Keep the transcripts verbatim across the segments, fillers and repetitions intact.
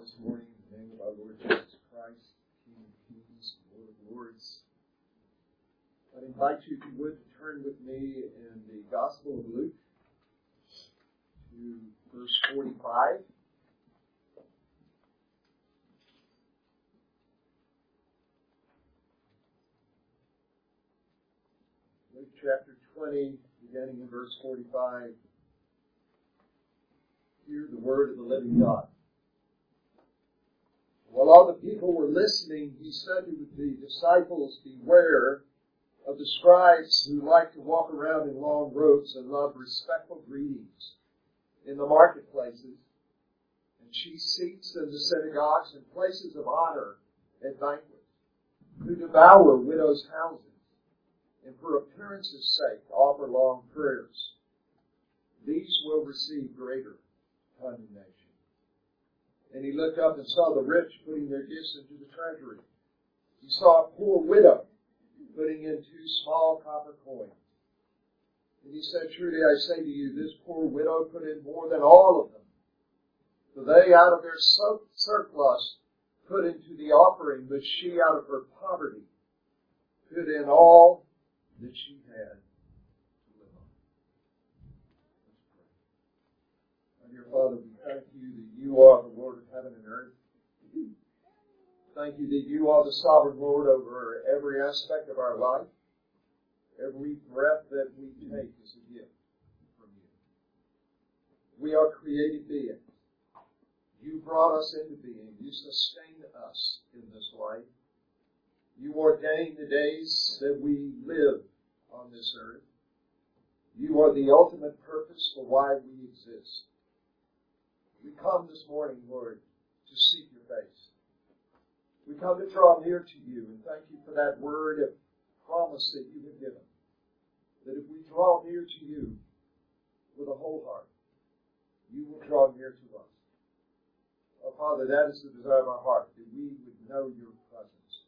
this morning in the name of our Lord Jesus Christ, King of Kings, Lord of Lords. I'd invite you, if you would, to turn with me in the Gospel of Luke to verse forty-five. Luke chapter twenty, beginning in verse forty-five. Hear the word of the living God. While all the people were listening, he said to the disciples, "Beware of the scribes who like to walk around in long robes and love respectful greetings in the marketplaces and chief seats in the synagogues and places of honor at banquets, who devour widows' houses and for appearance's sake offer long prayers. These will receive greater condemnation." And he looked up and saw the rich putting their gifts into the treasury. He saw a poor widow putting in two small copper coins. And he said, "Truly I say to you, this poor widow put in more than all of them. For they out of their surplus put into the offering, but she out of her poverty put in all that she had to live on." Let's pray. Dear Father, we thank you that you are the Lord of heaven and earth. Thank you that you are the sovereign Lord over every aspect of our life. Every breath that we take is a gift from you. We are created beings. You brought us into being. You sustain us in this life. You ordained the days that we live on this earth. You are the ultimate purpose for why we exist. We come this morning, Lord, to seek your face. We come to draw near to you, and thank you for that word of promise that you have given. That if we draw near to you with a whole heart, you will draw near to us. Oh, Father, that is the desire of our heart, that we would know your presence.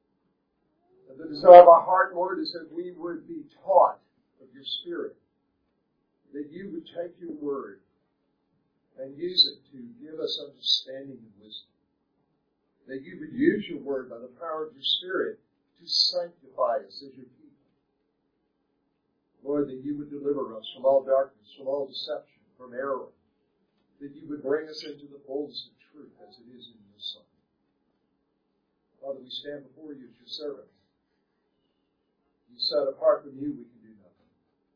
And the desire of our heart, Lord, is that we would be taught of your Spirit. That you would take your word and use it to give us understanding and wisdom. That you would use your word by the power of your Spirit to sanctify us as your people. Lord, that you would deliver us from all darkness, from all deception, from error. That you would bring us into the fullness of truth as it is in your Son. Father, we stand before you as your servants. You said apart from you we can do nothing.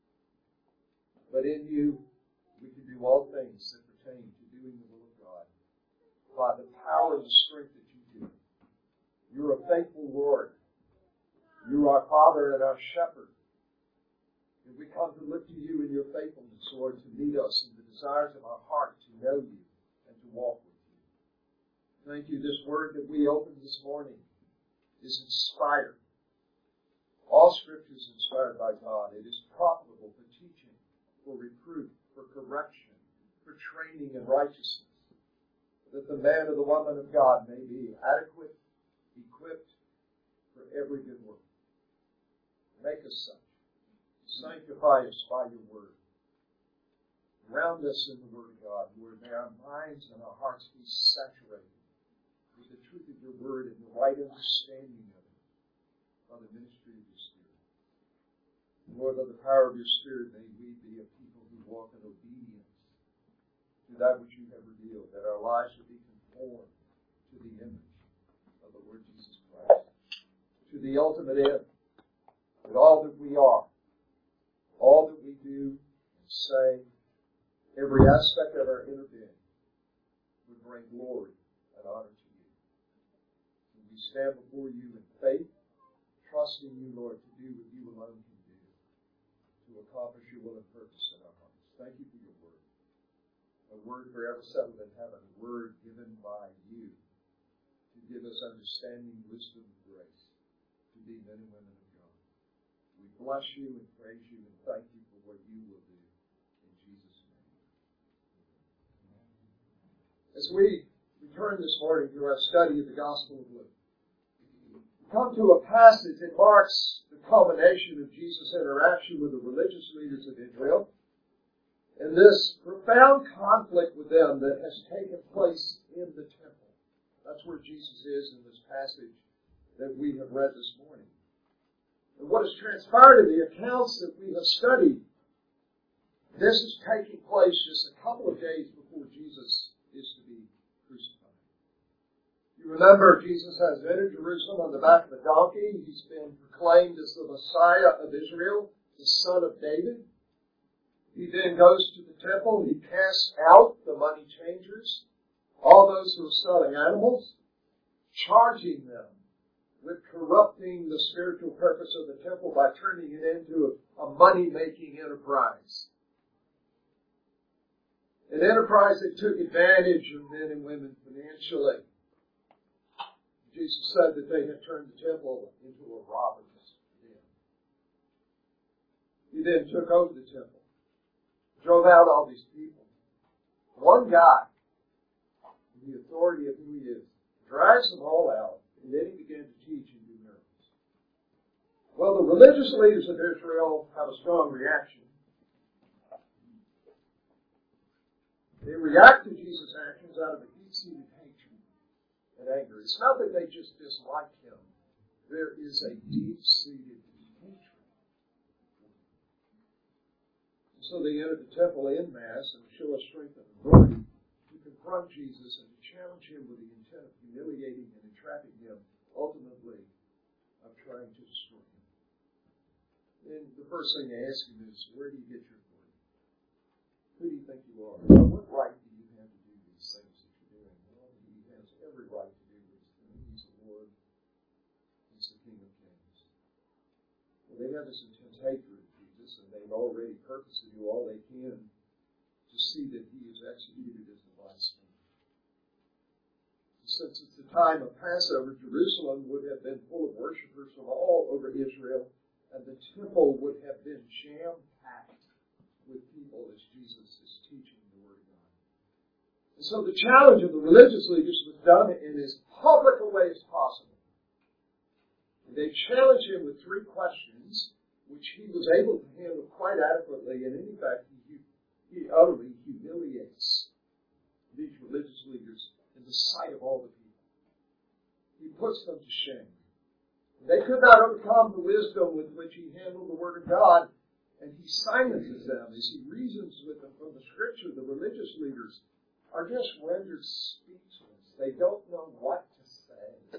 But in you we can do all things that pertain to doing the will of God by the power and the strength that you do. You're a faithful Lord. You're our Father and our Shepherd. And we come to look to you in your faithfulness, Lord, to meet us in the desires of our heart to know you and to walk with you. Thank you. This word that we opened this morning is inspired. All Scripture is inspired by God. It is profitable for teaching, for reproof, for correction, for training in righteousness, that the man or the woman of God may be adequate, equipped for every good work. Make us such. Sanctify us by your word. Ground us in the word of God, Lord. May our minds and our hearts be saturated with the truth of your word and the right understanding of it by the ministry of your Spirit. Lord, by the power of your Spirit, may we be a people who walk in obedience to that which you have revealed, that our lives would be conformed to the image of the Lord Jesus Christ, to the ultimate end, that all that we are, all that we do and say, every aspect of our inner being would bring glory and honor to you. And we stand before you in faith, trusting you, Lord, to do what you alone can do, to accomplish your will and purpose in our hearts. Thank you for your word. A word forever settled in heaven, a word given by you to give us understanding, wisdom, and grace to be men and women of God. We bless you and praise you and thank you for what you will do in Jesus' name. As we return this morning to our study of the Gospel of Luke, we come to a passage that marks the culmination of Jesus' interaction with the religious leaders of Israel and this profound conflict with them that has taken place in the temple. Jesus is in this passage that we have read this morning. And what has transpired in the accounts that we have studied, this is taking place just a couple of days before Jesus is to be crucified. You remember Jesus has entered Jerusalem on the back of a donkey. He's been proclaimed as the Messiah of Israel, the Son of David. He then goes to the temple. He casts out the money changers, all those who are selling animals, charging them with corrupting the spiritual purpose of the temple by turning it into a money-making enterprise. An enterprise that took advantage of men and women financially. Jesus said that they had turned the temple into a robber's den. He then took over the temple, drove out all these people. One guy, the authority of who he is, drives them all out, and then he began to teach and do miracles. Well, the religious leaders of Israel have a strong reaction. They react to Jesus' actions out of a deep-seated hatred and anger. It's not that they just dislike him. There is a deep-seated hatred. So they enter the temple en masse and show a strength and authority to confront Jesus and to challenge him with the intent of humiliating and entrapping him, ultimately of trying to destroy him. And the first thing they ask him is, where do you get your authority? Who do you think you are? Well, what right do you have to do these things that you're doing? Well, he has every right to do these things. He's the Lord. He's the King of Kings. Well, they have this intense hatred of Jesus, and they've already purposed to do all they can to see that he is executed as the blasphemer. Since it's the time of Passover, Jerusalem would have been full of worshipers from all over Israel, and the temple would have been jam-packed with people as Jesus is teaching the Word of God. And so the challenge of the religious leaders was done in as public a way as possible. And they challenged him with three questions, which he was able to handle quite adequately, and in fact, he, he utterly humiliates these religious leaders in the sight of all the people. He puts them to shame. They could not overcome the wisdom with which he handled the Word of God, and he silences them as he reasons with them from the Scripture. The religious leaders are just rendered speechless. They don't know what to say.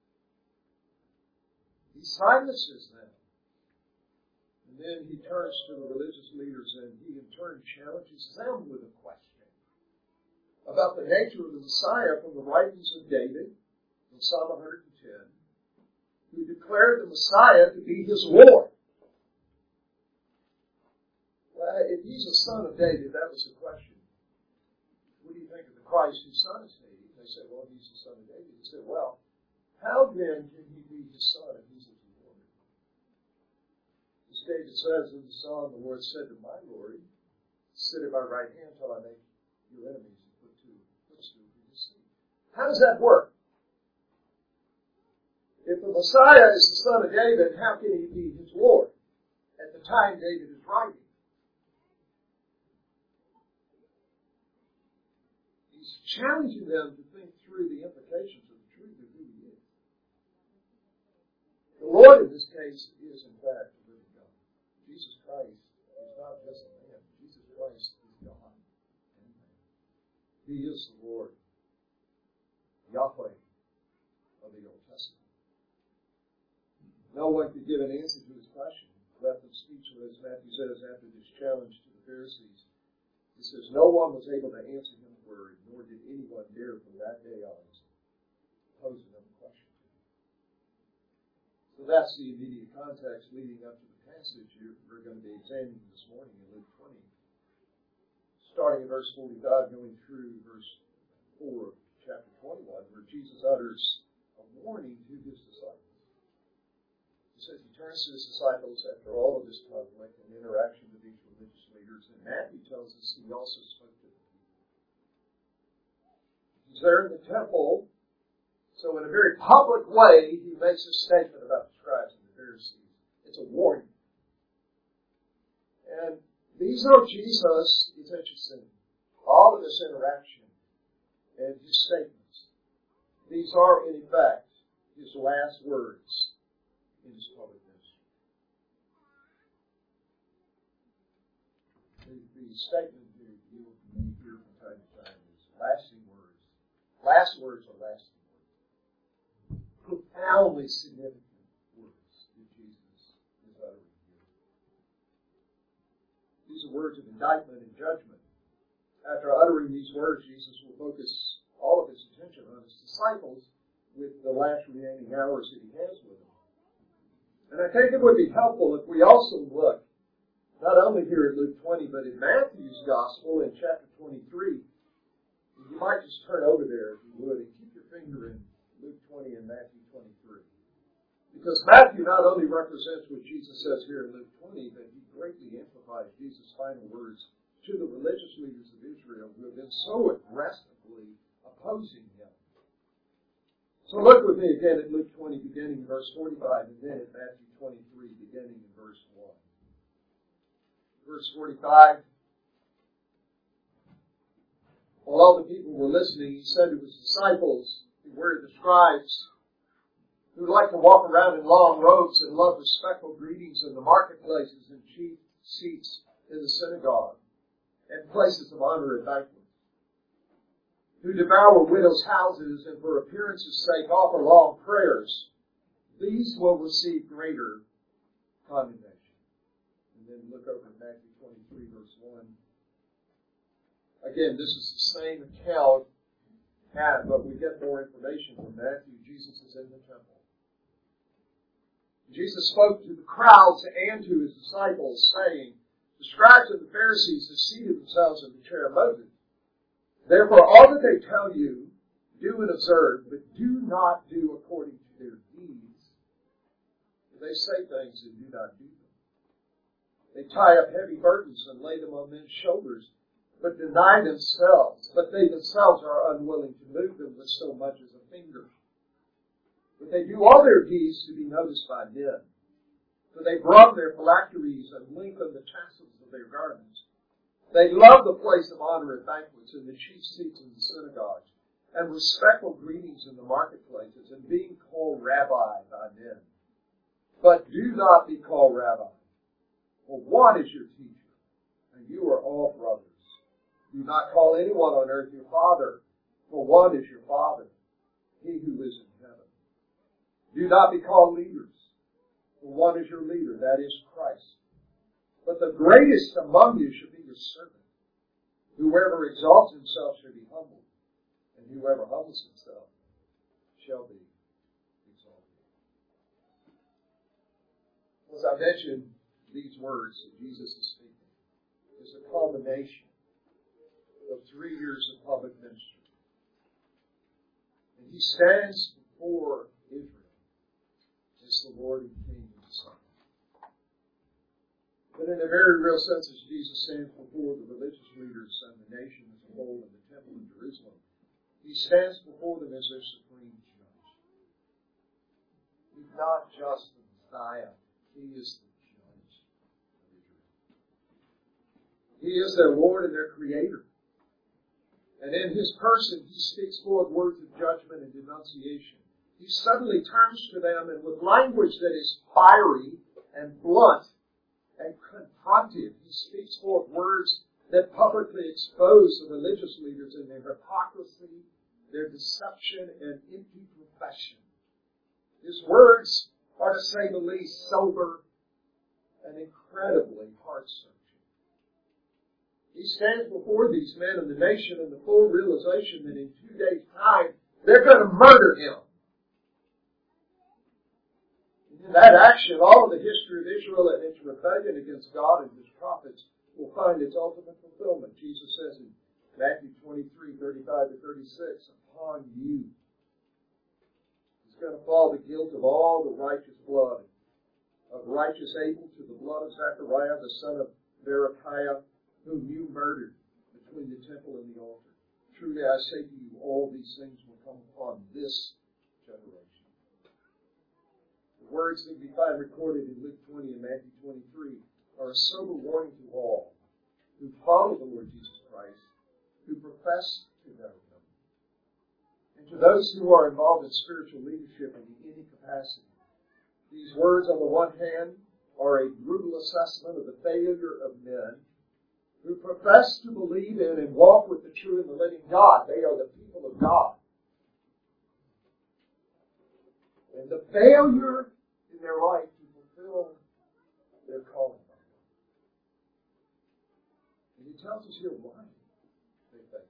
He silences them. And then he turns to the religious leaders and he in turn challenges them with a question about the nature of the Messiah from the writings of David in Psalm one hundred ten, who declared the Messiah to be his Lord. Well, if he's a son of David, that was the question. What do you think of the Christ whose son is David? They said, well, he's the son of David. He said, well, how then can he be his son if he's his Lord? As David says in the Psalm, the Lord said to my Lord, sit at my right hand till I make your enemies a footstool for your feet. How does that work? If the Messiah is the son of David, how can he be his Lord at the time David is writing? He's challenging them to think through the implications of the truth of who he is. The Lord in this case is in fact the living God. Jesus Christ is not just a man. Jesus Christ is God and man. He is the Lord, Yahweh of the Old Testament. No one could give an answer to his question. Left them speechless. Matthew says after this challenge to the Pharisees, he says, no one was able to answer him a word, nor did anyone dare from that day on pose another question. So that's the immediate context leading up to the passage we're going to be examining this morning in Luke twenty. Starting in verse forty-five, going through verse four of chapter twenty-one, where Jesus utters a warning to his disciples. He says he turns to his disciples after all of this conflict and interaction with these religious leaders. And Matthew tells us he also spoke to them. He's there in the temple. So in a very public way, he makes a statement about the scribes and the Pharisees. It's a warning. And these are Jesus. It's interesting. All of this interaction and his statements. These are, in effect, his last words in his public ministry. The, the statement that you will hear from time to time is lasting words. Last words are lasting words. Profoundly significant words that Jesus is uttering here. These are words of indictment and judgment. After uttering these words, Jesus will focus all of his attention on his disciples with the last remaining hours that he has with them. And I think it would be helpful if we also look, not only here at Luke twenty, but in Matthew's Gospel in chapter twenty-three. You might just turn over there, if you would, and keep your finger in Luke twenty and Matthew twenty-three. Because Matthew not only represents what Jesus says here in Luke twenty, but he greatly amplifies Jesus' final words to the religious leaders of Israel who have been so aggressively opposing him. So look with me again at Luke twenty, beginning in verse forty-five, and then at Matthew twenty-three, beginning in verse one. Verse forty-five. While all the people were listening, he said to his disciples, who were the scribes, who like to walk around in long robes and love respectful greetings in the marketplaces and chief seats in the synagogue, and places of honor at banquets, who devour widows' houses and for appearance's sake offer long prayers, these will receive greater condemnation. And then look over at Matthew twenty-three, verse one. Again, this is the same account, but we get more information from Matthew. Jesus is in the temple. Jesus spoke to the crowds and to his disciples, saying, the scribes and the Pharisees have seated themselves in the chair of Moses. Therefore, all that they tell you, do and observe, but do not do according to their deeds. They say things and do not do them. They tie up heavy burdens and lay them on men's shoulders, but deny themselves. But they themselves are unwilling to move them with so much as a finger. But they do all their deeds to be noticed by men. For they broaden their phylacteries and lengthen the tassels of their garments. They love the place of honor at banquets and the chief seats in the synagogues, and respectful greetings in the marketplaces, and being called rabbi by men. But do not be called rabbi, for one is your teacher, and you are all brothers. Do not call anyone on earth your father, for one is your Father, he who is in heaven. Do not be called leaders, for one is your leader, that is Christ. But the greatest among you should be your servant. Whoever exalts himself shall be humbled, and whoever humbles himself shall be exalted. As I mentioned, these words that Jesus is speaking is a culmination of three years of public ministry. And he stands before Israel as the Lord and King of the Son. But in a very real sense, as Jesus stands before the religious leaders and the nation as a whole in the temple in Jerusalem, he stands before them as their supreme judge. He's not just the Messiah, he is the judge of Israel. He is their Lord and their Creator. And in his person, he speaks forth words of judgment and denunciation. He suddenly turns to them, and with language that is fiery and blunt and confrontive, he speaks forth words that publicly expose the religious leaders in their hypocrisy, their deception, and empty profession. His words are, to say the least, sober and incredibly heart-searching. He stands before these men and the nation in the full realization that in two days' time, they're going to murder him. In that action, all of the history of Israel and its rebellion against God and his prophets will find its ultimate fulfillment. Jesus says in Matthew twenty-three, thirty-five to thirty-six, upon you is going to fall the guilt of all the righteous blood, of righteous Abel to the blood of Zechariah, the son of Berechiah, whom you murdered between the temple and the altar. Truly I say to you, all these things will come upon this generation. The words that we find recorded in Luke twenty and Matthew twenty-three are a sober warning to all who follow the Lord Jesus Christ, who profess to know him, and And to those who are involved in spiritual leadership in any capacity, these words on the one hand are a brutal assessment of the failure of men who profess to believe in and walk with the true and the living God. They are the people of God. And the failure in their life to fulfill their calling. And he tells us here why they fail.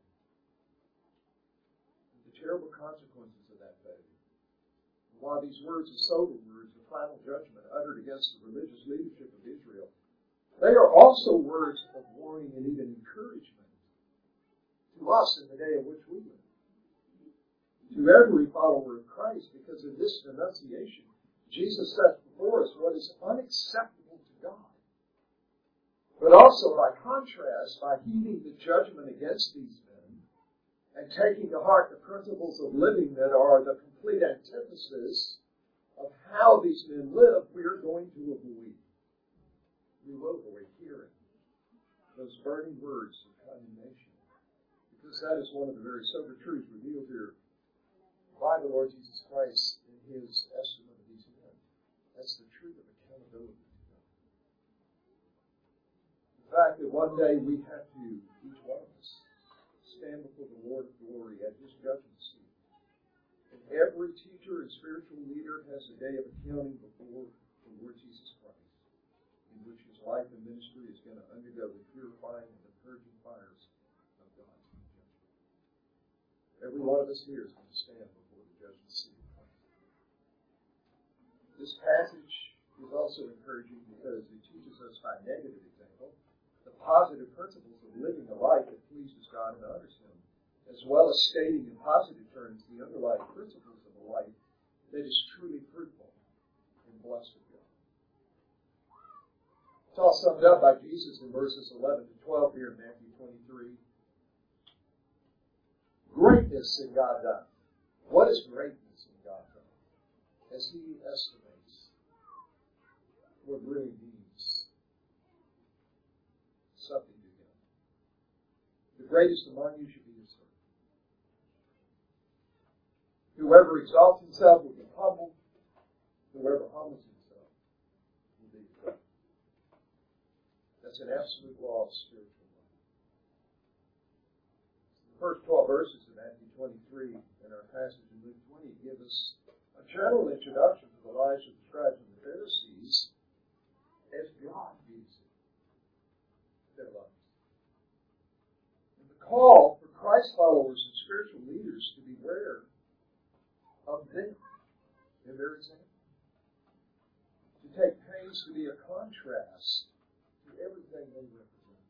The terrible consequences of that failure. And while these words are sober words of final judgment uttered against the religious leadership of Israel, they are also words of warning and even encouragement to us in the day in which we live. To every follower of Christ, because in this denunciation, Jesus sets before us what is unacceptable to God. But also, by contrast, by heeding the judgment against these men and taking to heart the principles of living that are the complete antithesis of how these men live, we are going to avoid. We will avoid hearing those burning words of condemnation. Because that is one of the very sober truths revealed here by the Lord Jesus Christ in His estimate of these men. That's the truth of accountability. The fact that one day we have to, each one of us, stand before the Lord of glory at His judgment seat. And every teacher and spiritual leader has a day of accounting before the Lord Jesus Christ, in which his life and ministry is going to undergo the purifying and the purging fires of God's judgment. Every one of us here is going to stand before the judgment seat of Christ. This passage is also encouraging because it teaches us by negative example the positive principles of living a life that pleases God and honors Him, as well as stating in positive terms the underlying principles of a life that is truly fruitful and blessed of God. It's all summed up by Jesus in verses eleven to twelve here in Matthew twenty-three. Greatness in God done. What is greatness in God done? As He estimates what really means something to Him. The greatest among you should be your servant. Whoever exalts himself will be humbled. Whoever humbles himself will be exalted. That's an absolute law of spiritual life. The first twelve verses of Matthew twenty-three and our passage in Luke twenty give us a general introduction to the lives of the scribes and the Pharisees as God views their lives. And the call for Christ followers and spiritual leaders to beware of them in their example. To take pains to be a contrast to everything they represent.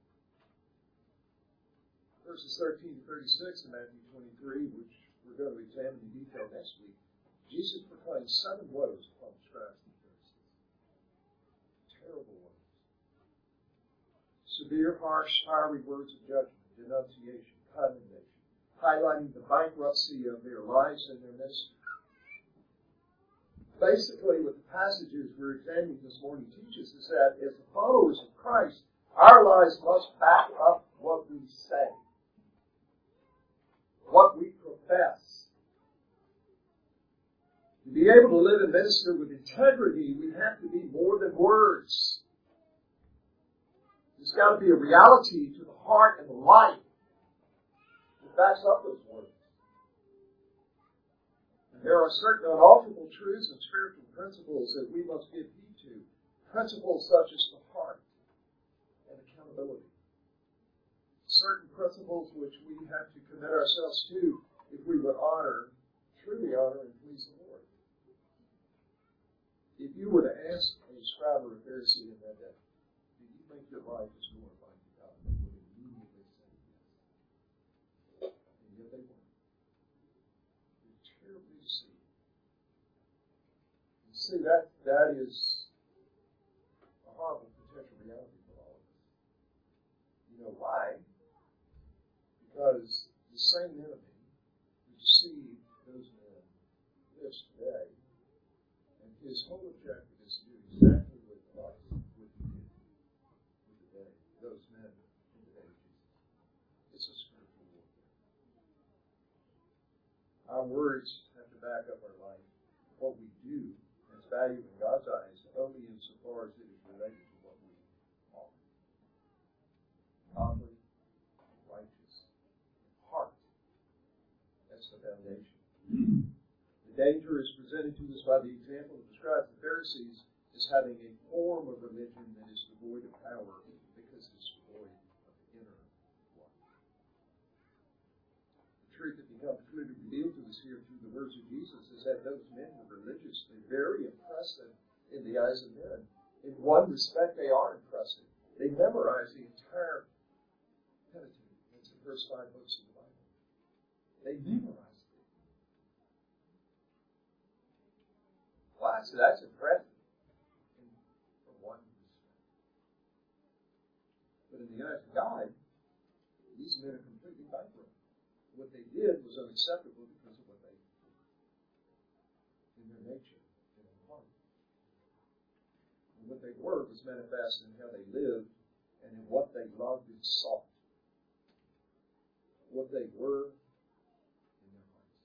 Verses thirteen to thirty-six in Matthew twenty-three, which we're going to examine in detail next week, Jesus proclaims seven woes upon the scribes and Pharisees. Terrible woes. Severe, harsh, fiery words of judgment, denunciation, condemnation, highlighting the bankruptcy of their lives and their ministry. Basically, what the passages we're examining this morning teaches is that as the followers of Christ, our lives must back up what we say, what we profess. To be able to live and minister with integrity, we have to be more than words. There's got to be a reality to the heart and the life that backs up those words. There are certain unalterable truths and spiritual principles that we must give heed to. Principles such as the heart and accountability. Certain principles which we have to commit ourselves to if we would honor, truly honor and please the Lord. If you were to ask a scribe or a Pharisee in that day, do you think your life is glorifying to God? They would immediately say yes. And yet they weren't. Terribly deceived. You see, that, that is a horrible potential reality for all of us. You know why? Because the same enemy who deceived those men lives today, and his whole objective is to do exactly what Christ would do with the day, those men in the day of Jesus. It's a spiritual warfare. Our words have to back up our life. What we do has value in God's eyes only insofar as it is related to what we are. Godly, righteous, heart. That's the foundation. The danger is presented to us by the example of the scribes and Pharisees as having a form of religion that is devoid of power because it's devoid of inner life. The truth that becomes clearly revealed to us here through the words of Jesus is that those men were religious. They're very impressive in the eyes of men. In one respect, they are impressive. They memorize the entire Pentateuch. That's the first five books of the Bible. They memorize it. Well, so that's impressive. In one respect. But in the eyes of God, these men are completely bankrupt. What they did was unacceptable because of what they did in their nature, in their heart. And what they were was manifest in how they lived and in what they loved and sought. What they were in their hearts.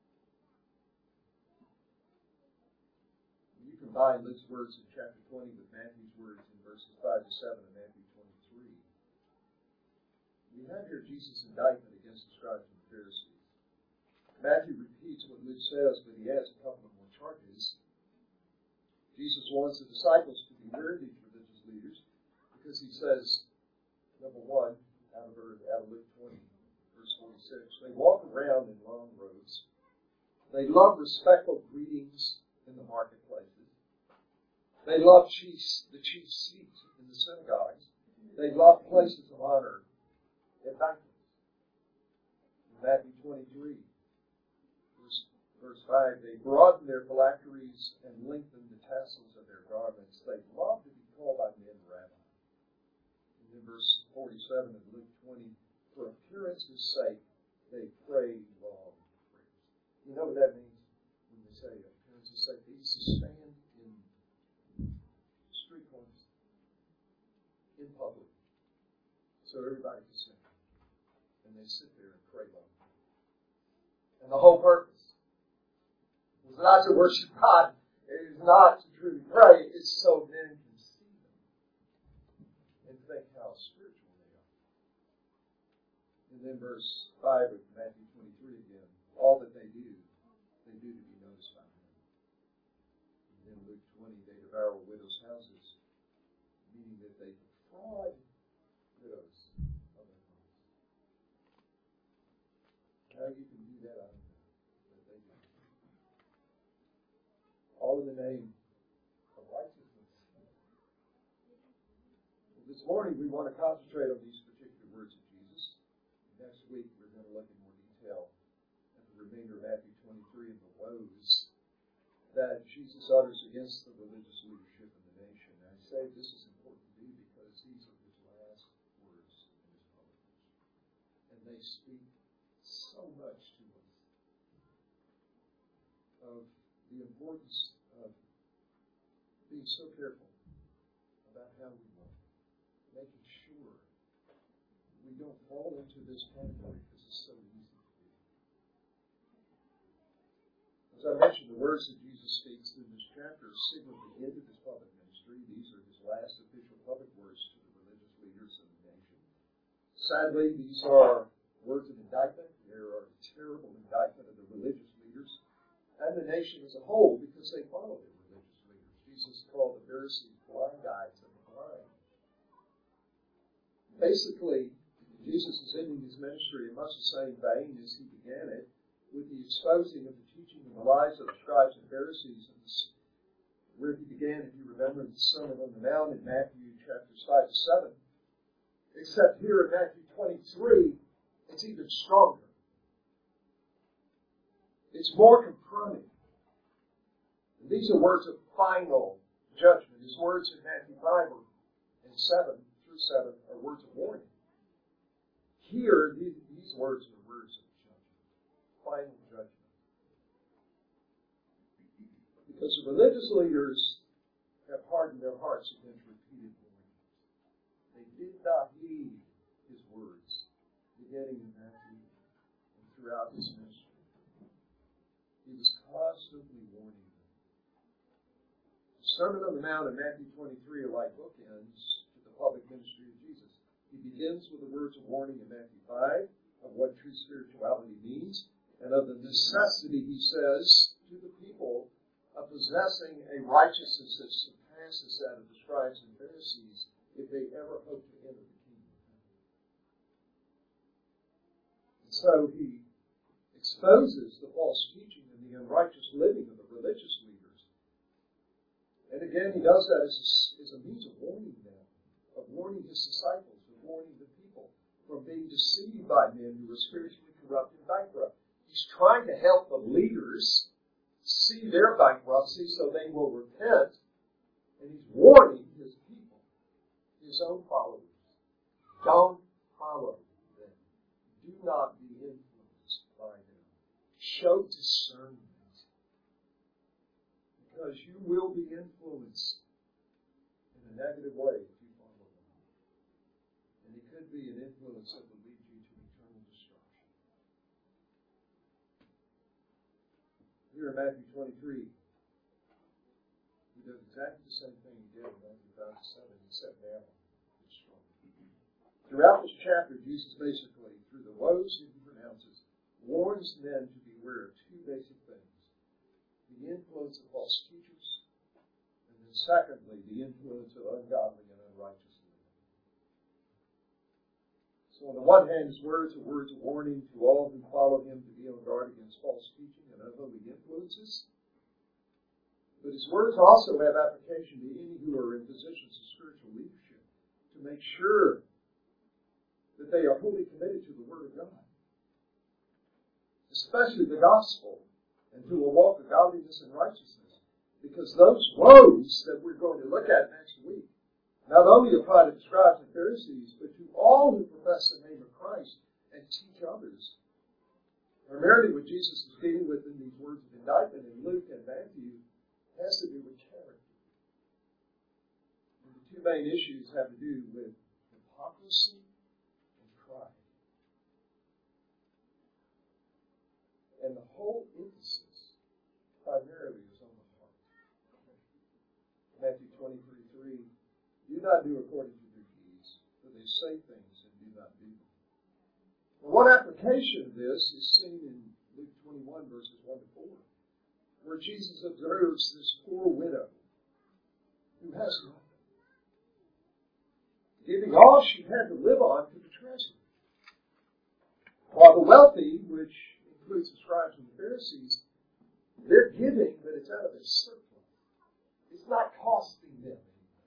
When you combine Luke's words in chapter twenty with Matthew's words in verses five to seven of Matthew twenty-three, we have here Jesus' indictment against the scribes and Pharisees. Matthew repeats what Luke says, but he adds a couple of more charges. Jesus wants the disciples to beware of these religious leaders because he says, number one, out of, out of Luke twenty, verse forty-six, they walk around in long robes. They love respectful greetings in the marketplaces. They love chief, the chief seats in the synagogues. They love places of honor at banquets. Matthew twenty-three, verse, verse five, they broaden their phylacteries and lengthen the tassels of their garments. They love to be called by men rabbi. And then verse forty-seven of Luke twenty, for appearance's sake, they pray long prayers. You know what that means when they say appearance's sake? They used to stand in street corners, in public, so everybody could see. And they sit there and pray long. And the whole purpose was not to worship God. It is not to truly pray. It's so men can see them and think how spiritual they are. And then verse five of Matthew twenty-three again. All that they do, they do to be noticed by men. And then Luke twenty, they devour widows' houses, meaning that they defraud widows of their homes. How you can do that, I don't know. But they do. All in the name of righteousness. Well, this morning we want to concentrate on these particular words of Jesus. Next week we're going to look in more detail at the remainder of Matthew twenty-three and the woes that Jesus utters against the religious leadership of the nation. And I say this is important to do because these are his last words in his public ministry. And they speak so much to us of the importance of being so careful about how we walk, making sure we don't fall into this category because it's so easy to do. As I mentioned, the words that Jesus speaks in this chapter signal the end of his public ministry. These are his last official public words to the religious leaders of the nation. Sadly, these are words of indictment. They are a terrible indictment of the religious leaders and the nation as a whole because they follow their religious leaders. Jesus called the Pharisees blind guides of the blind. Basically, Jesus is ending his ministry in much the same vein as he began it, with the exposing of the teaching and the lies of the scribes and Pharisees. And this, where he began, if you remember, the Sermon on the Mount in Matthew chapters five to seven. Except here in Matthew twenty-three, it's even stronger. It's more confronting. And these are words of final judgment. His words in Matthew five and seven through seven are words of warning. Here, these, these words are words of judgment. Final judgment. Because the religious leaders have hardened their hearts against repeated warnings. They did not heed his words, beginning in Matthew and throughout his ministry. simply warning them. The Sermon on the Mount and Matthew twenty-three are like bookends to the public ministry of Jesus. He begins with the words of warning in Matthew five of what true spirituality means, and of the necessity, he says, to the people of possessing a righteousness that surpasses that of the scribes and Pharisees if they ever hope to enter the kingdom. And so he exposes the false teaching and the unrighteous living of the religious leaders. And again, he does that as a, as a means of warning them, of warning his disciples, of warning the people from being deceived by men who are spiritually corrupt and bankrupt. He's trying to help the leaders see their bankruptcy so they will repent. And he's warning his people, his own followers, don't follow them. Do not be influenced by them. Show discernment. Because you will be influenced in a negative way if you follow them. And it could be an influence that will lead you to eternal destruction. Here in Matthew twenty-three, he does exactly the same thing he did in Matthew five to seven. He said, now, it's strong. Throughout this chapter, Jesus basically, through the woes he pronounces, warns men to beware of two basic things. The influence of false teachers, and then secondly, the influence of ungodly and unrighteous living. So on the one hand, his words are words of warning to all who follow him to be on guard against false teaching and unholy influences. But his words also have application to any who are in positions of spiritual leadership to make sure that they are wholly committed to the Word of God, especially the gospel, and to a walk of godliness and righteousness. Because those woes that we're going to look at next week not only apply to the scribes and Pharisees, but to all who profess the name of Christ and teach others. Primarily what Jesus is dealing with in these words of indictment in Luke and Matthew has to do with character. And the two main issues have to do with hypocrisy and pride. And the whole emphasis primarily is on the heart. Matthew twenty-three three, do not do according to their deeds, for they say things and do not do them. Well, one application of this is seen in Luke twenty-one, verses one to four, where Jesus observes this poor widow who has nothing, giving all she had to live on to the treasury. While the wealthy, which includes the scribes and the Pharisees, they're giving, but it's out of their surplus. It's not costing them anything.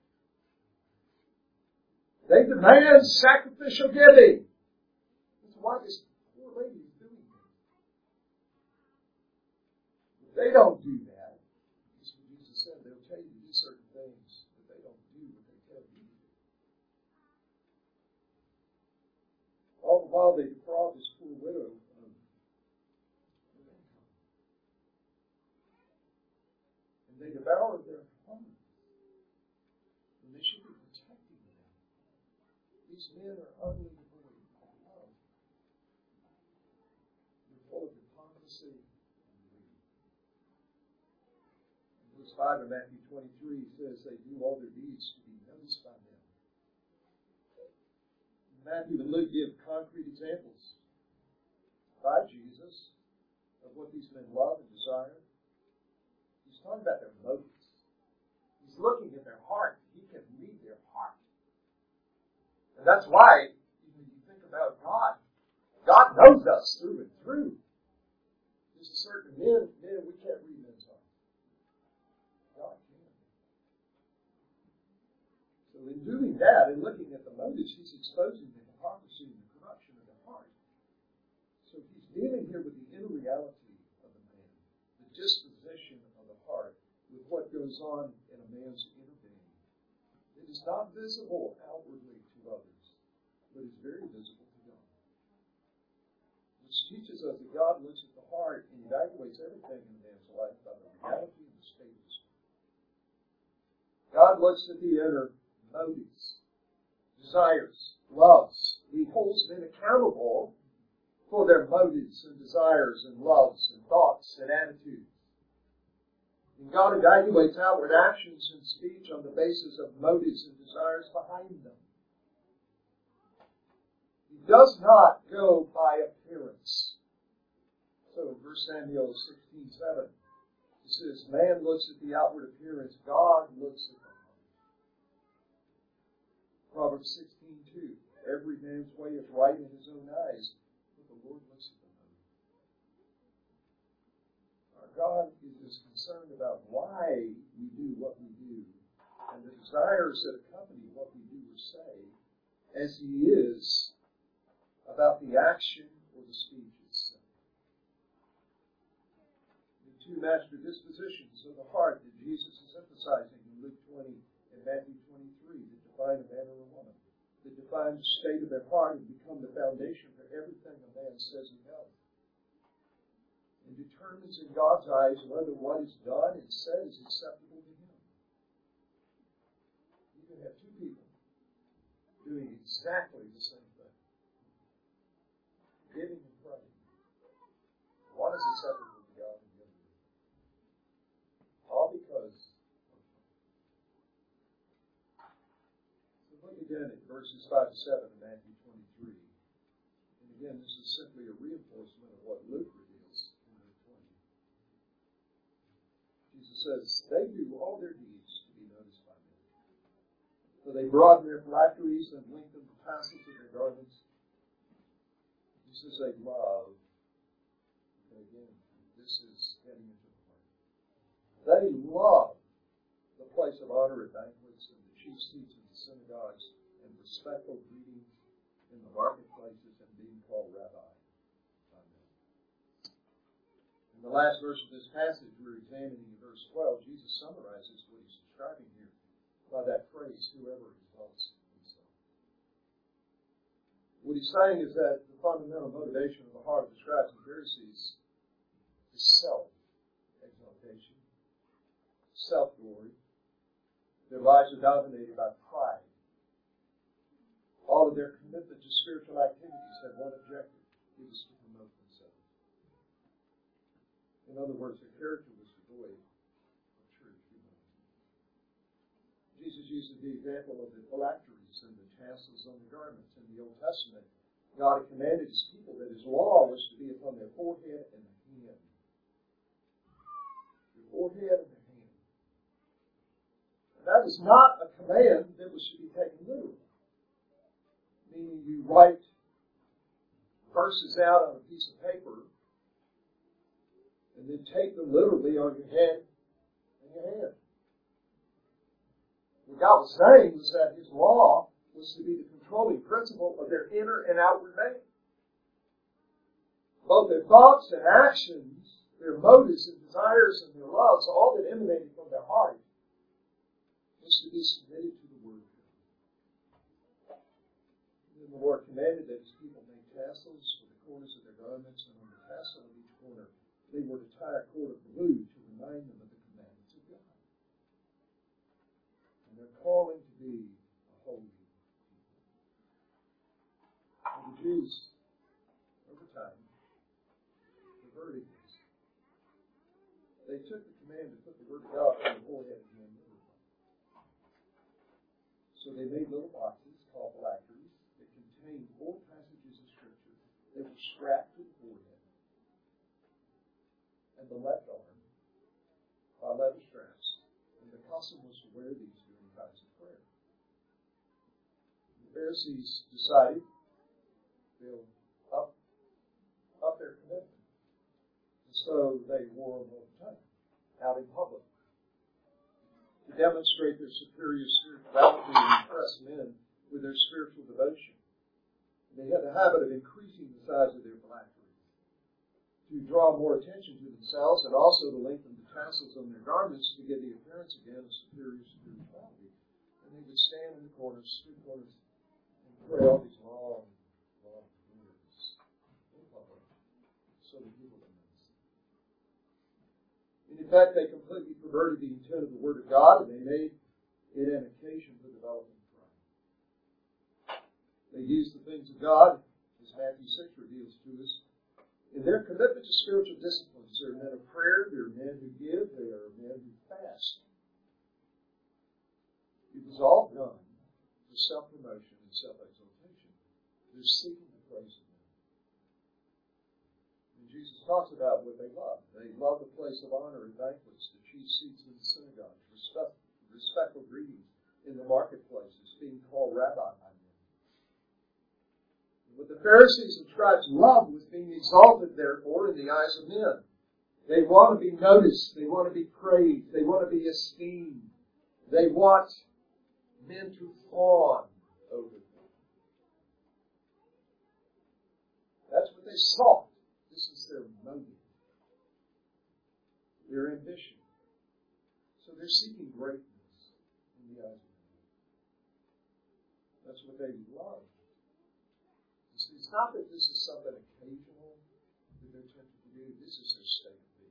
They demand sacrificial giving. That's why this poor lady is doing it. If they don't do that, as Jesus said, they'll tell you to do certain things, but they don't do what they tell you to do. All the while they defraud this poor widow. They devour their home. And they should be protecting them. These men are utterly devoid of love. They're full of hypocrisy and greed. In verse five of Matthew twenty-three says they do all their deeds to be noticed by them. Matthew and Luke give concrete examples by Jesus of what these men love and desire. He's talking about their motives. He's looking at their heart. He can read their heart. And that's why, when you think about God, God knows us through and through. There's a certain men, men we can't read men's hearts. God can. So in doing that and looking at the motives, he's exposing the hypocrisy and the corruption of the heart. So he's dealing here with the inner reality of the man, the disposition of the heart, with what goes on in a man's inner being. It is not visible outwardly to others, but is very visible to God. Which teaches us that God looks at the heart and evaluates everything in a man's life by the reality and the state of his heart. God looks at the inner motives, desires, loves. He holds men accountable for their motives and desires and loves and thoughts and attitudes. And God evaluates outward actions and speech on the basis of motives and desires behind them. He does not go by appearance. So in First Samuel sixteen seven, it says, man looks at the outward appearance, God looks at the heart. Proverbs sixteen two, every man's way is right in his own eyes, but the Lord looks at the heart. Our God is concerned about why we do what we do and the desires that accompany what we do or say, as He is about the action or the speech itself. The two master dispositions of the heart that Jesus is emphasizing in Luke twenty and Matthew twenty-three that define a man or a woman, that define the state of their heart and become the foundation for everything a man says and does. And determines in God's eyes whether what is done and said is acceptable to Him. You can have two people doing exactly the same thing. Giving and praying. One is acceptable to God and the other is not. All because of So look again at verses five to seven in Matthew twenty-three. And again, this is simply a reinforcement of what Luke reveals in Luke twenty. Jesus says, they do all their deeds to be noticed by men. So they broaden their phylacteries and lengthen the tassels of their garments. He says they love. And again, this is getting into the heart. They love the place of honor at banquets and the chief seats in the synagogues and respectful greetings in the marketplaces and being called rabbi. In the last verse of this passage we're examining in verse twelve, Jesus summarizes what he's describing here by that phrase, whoever exalts himself. What he's saying is that the fundamental motivation of the heart of the scribes and Pharisees is self-exaltation, self-glory. Their lives are dominated by pride. All of their commitment to spiritual activities had one objective. It was to promote themselves. In other words, their character was devoid of true humility. Jesus used the example of the phylacteries and the tassels on the garments. In the Old Testament, God had commanded His people that His law was to be upon their forehead and their hand. Their forehead and their hand. And that was not a command that was to be taken literally. Meaning you write verses out on a piece of paper and then take them literally on your head and your hand. What God was saying was that His law was to be the controlling principle of their inner and outward man. Both their thoughts and actions, their motives and desires and their loves, all that emanated from their heart, was to be submitted to the Word of God. And the Lord commanded that His people make tassels for the corners of their garments, and on the tassel of each corner they were to tie a cord of blue to remind them of the commandments of God. And their calling to be a holy people. And the Jews, over time, perverted this. They took the command to put the Word of God on the forehead and hand over. So they made little boxes called phylacteries that contained four passages of Scripture that were strapped to the forehead and the left arm by leather straps. And the custom was to wear these during times of prayer. The Pharisees decided to up, up their commitment. And so they wore them all the time, out in public, to demonstrate their superior spirituality and impress men with their spiritual devotion. And they had the habit of increasing the size of their phylacteries to draw more attention to themselves and also to lengthen the tassels on their garments to give the appearance again of superior spirituality. And they would stand in the corners, street corners, and pray all these long, long prayers in public so that people would notice them. And in fact, they completely perverted the intent of the Word of God, and they made it an occasion for developing pride. They used the things of God, as Matthew six reveals to us. In their commitment to spiritual disciplines, they're men of prayer, they're men who give, they are men who self-exaltation. They're seeking the praise of men. And Jesus talks about what they love. They love the place of honor in banquets, the chief seats in the synagogues, respect, respectful greetings in the marketplaces, being called rabbi by men. What the Pharisees and scribes loved was being exalted, therefore, in the eyes of men. They want to be noticed. They want to be praised. They want to be esteemed. They want men to fawn over them. That's what they sought. This is their motive, their ambition. So they're seeking greatness in the eyes of men. That's what they love. You see, it's not that this is something occasional that they're tempted to do. This is their state of being.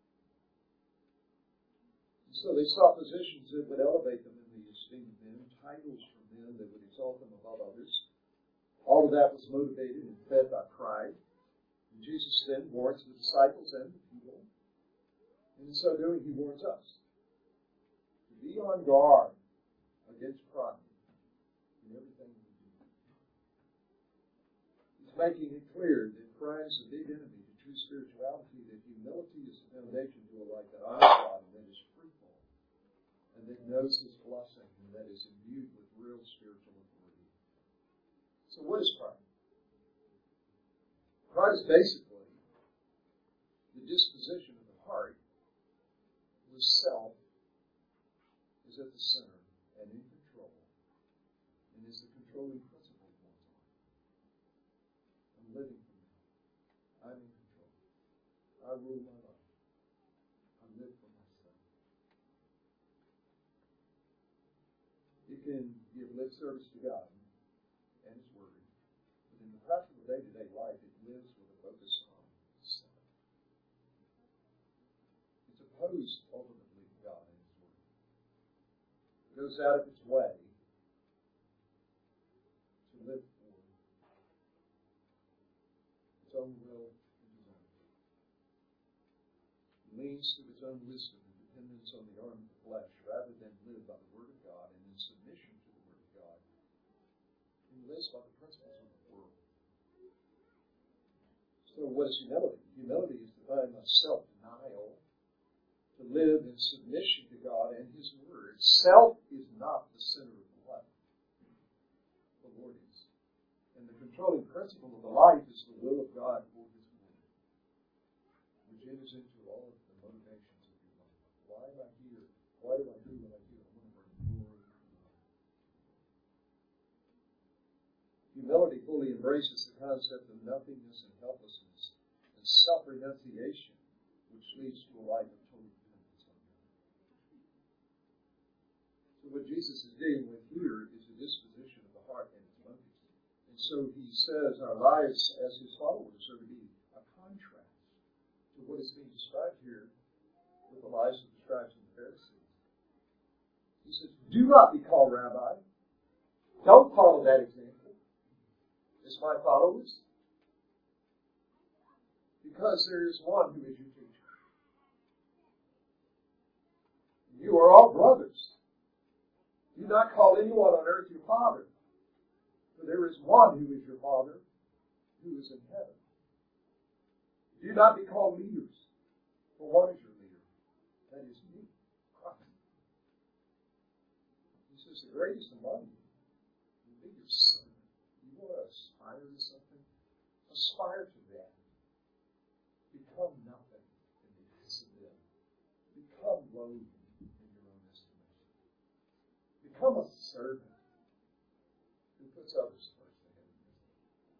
And so they sought positions that would elevate them in the esteem of men, titles from men that would exalt them above others. All of that was motivated and fed by pride. And Jesus then warns the disciples and the people. And in so doing, he warns us to be on guard against pride in everything we do. He's making it clear that pride is a big enemy to true spirituality, that humility is the foundation to a life that honors God and that is fruitful, and that knows his blessing, and that is imbued with real spiritual authority. So what is pride? Pride is basically the disposition of the heart where self is at the center and in control, and is the controlling principle of one's life. I'm living for me. I'm in control. I rule my life. I live for myself. You can give lip service to God and His Word, but in the practical day-to-day life, it lives with a focus on self. It's opposed ultimately to God and His Word. It goes out of its way to live for its own will and desire. It leans to its own wisdom and dependence on the arm of the flesh rather than live by the Word of God and in submission to the Word of God. And lives by the principles of the world. So what is humility? Humility is defined by self-denial, to live in submission to God and His Word. Self is not the center of the life. The Lord is. And the controlling principle of the life is the will of God for His Word, which enters into all of the motivations of your life. Why am I here? Why do I do what I do? I want to bring glory to God. Humility fully embraces the concept of nothingness and helplessness and self-renunciation, which leads to a life of total dependence on God. So what Jesus is dealing with here is a disposition of the heart and its motives. And so he says our lives as his followers are to be a contrast to what is being described here with the lives of the scribes and the Pharisees. He says, do not be called rabbi. Don't follow that example as my followers. Because there is one who is your teacher. You are all brothers. Do not call anyone on earth your father. For there is one who is your Father, who is in heaven. Do not be called leaders. For one is your leader. That is me, Christ. He says the greatest among you will be your son. You want to aspire to something? Aspire to that. Become nothing in the eyes of them. Become lowly in your own estimation. Become a servant who puts others first ahead of himself.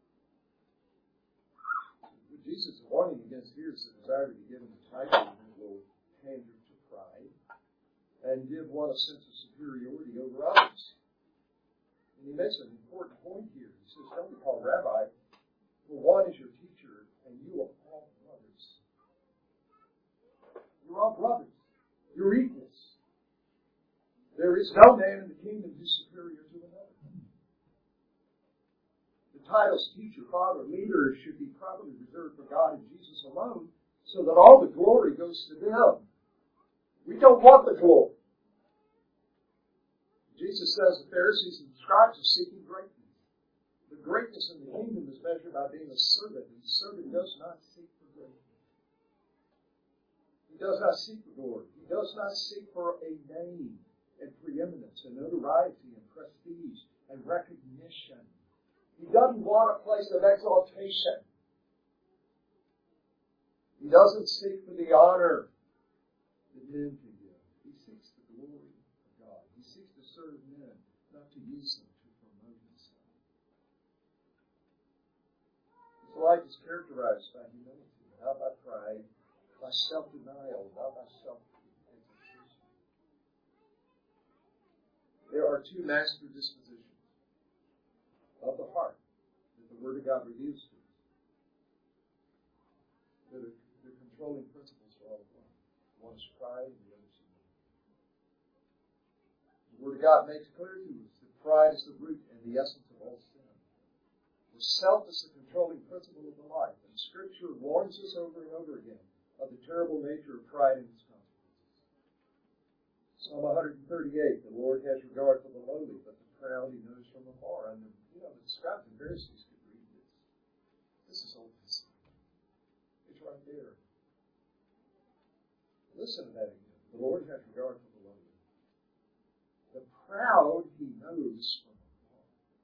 What Jesus is warning against here is the desire to be given a title that will pander to pride and give one a sense of superiority over others. And he makes an important point here. He says, don't be called rabbi, for one is your teacher, and you are all brothers. You're all brothers. You're equals. There is no man in the kingdom who's superior to another. The titles teacher, father, leader should be properly reserved for God and Jesus alone, so that all the glory goes to them. We don't want the glory. Jesus says the Pharisees and the scribes are seeking greatness. greatness in the kingdom is measured by being a servant, and the servant does not seek for greatness. He does not seek for glory. He does not seek for a name and preeminence and notoriety and prestige and recognition. He doesn't want a place of exaltation. He doesn't seek for the honor that men can give. He seeks the glory of God. He seeks to serve men, not to use them to promote himself. His life is characterized by humility, not by pride, by self-denial, not by self-exaltation. There are two master dispositions of the heart that the Word of God reveals to us. That are the controlling principles for all of life. One is pride and the other is humility. The Word of God makes clear to us that pride is the root and the essence of all sin. For self is the controlling principle of the life, and Scripture warns us over and over again of the terrible nature of pride and its consequences. Psalm one thirty-eight, the Lord has regard for the lowly, but the proud he knows from afar. And the, you know, the scribes and Pharisees could read this. This is Old Testament. It's right there. Listen to that again. The Lord has regard for the lowly. The proud he knows from afar.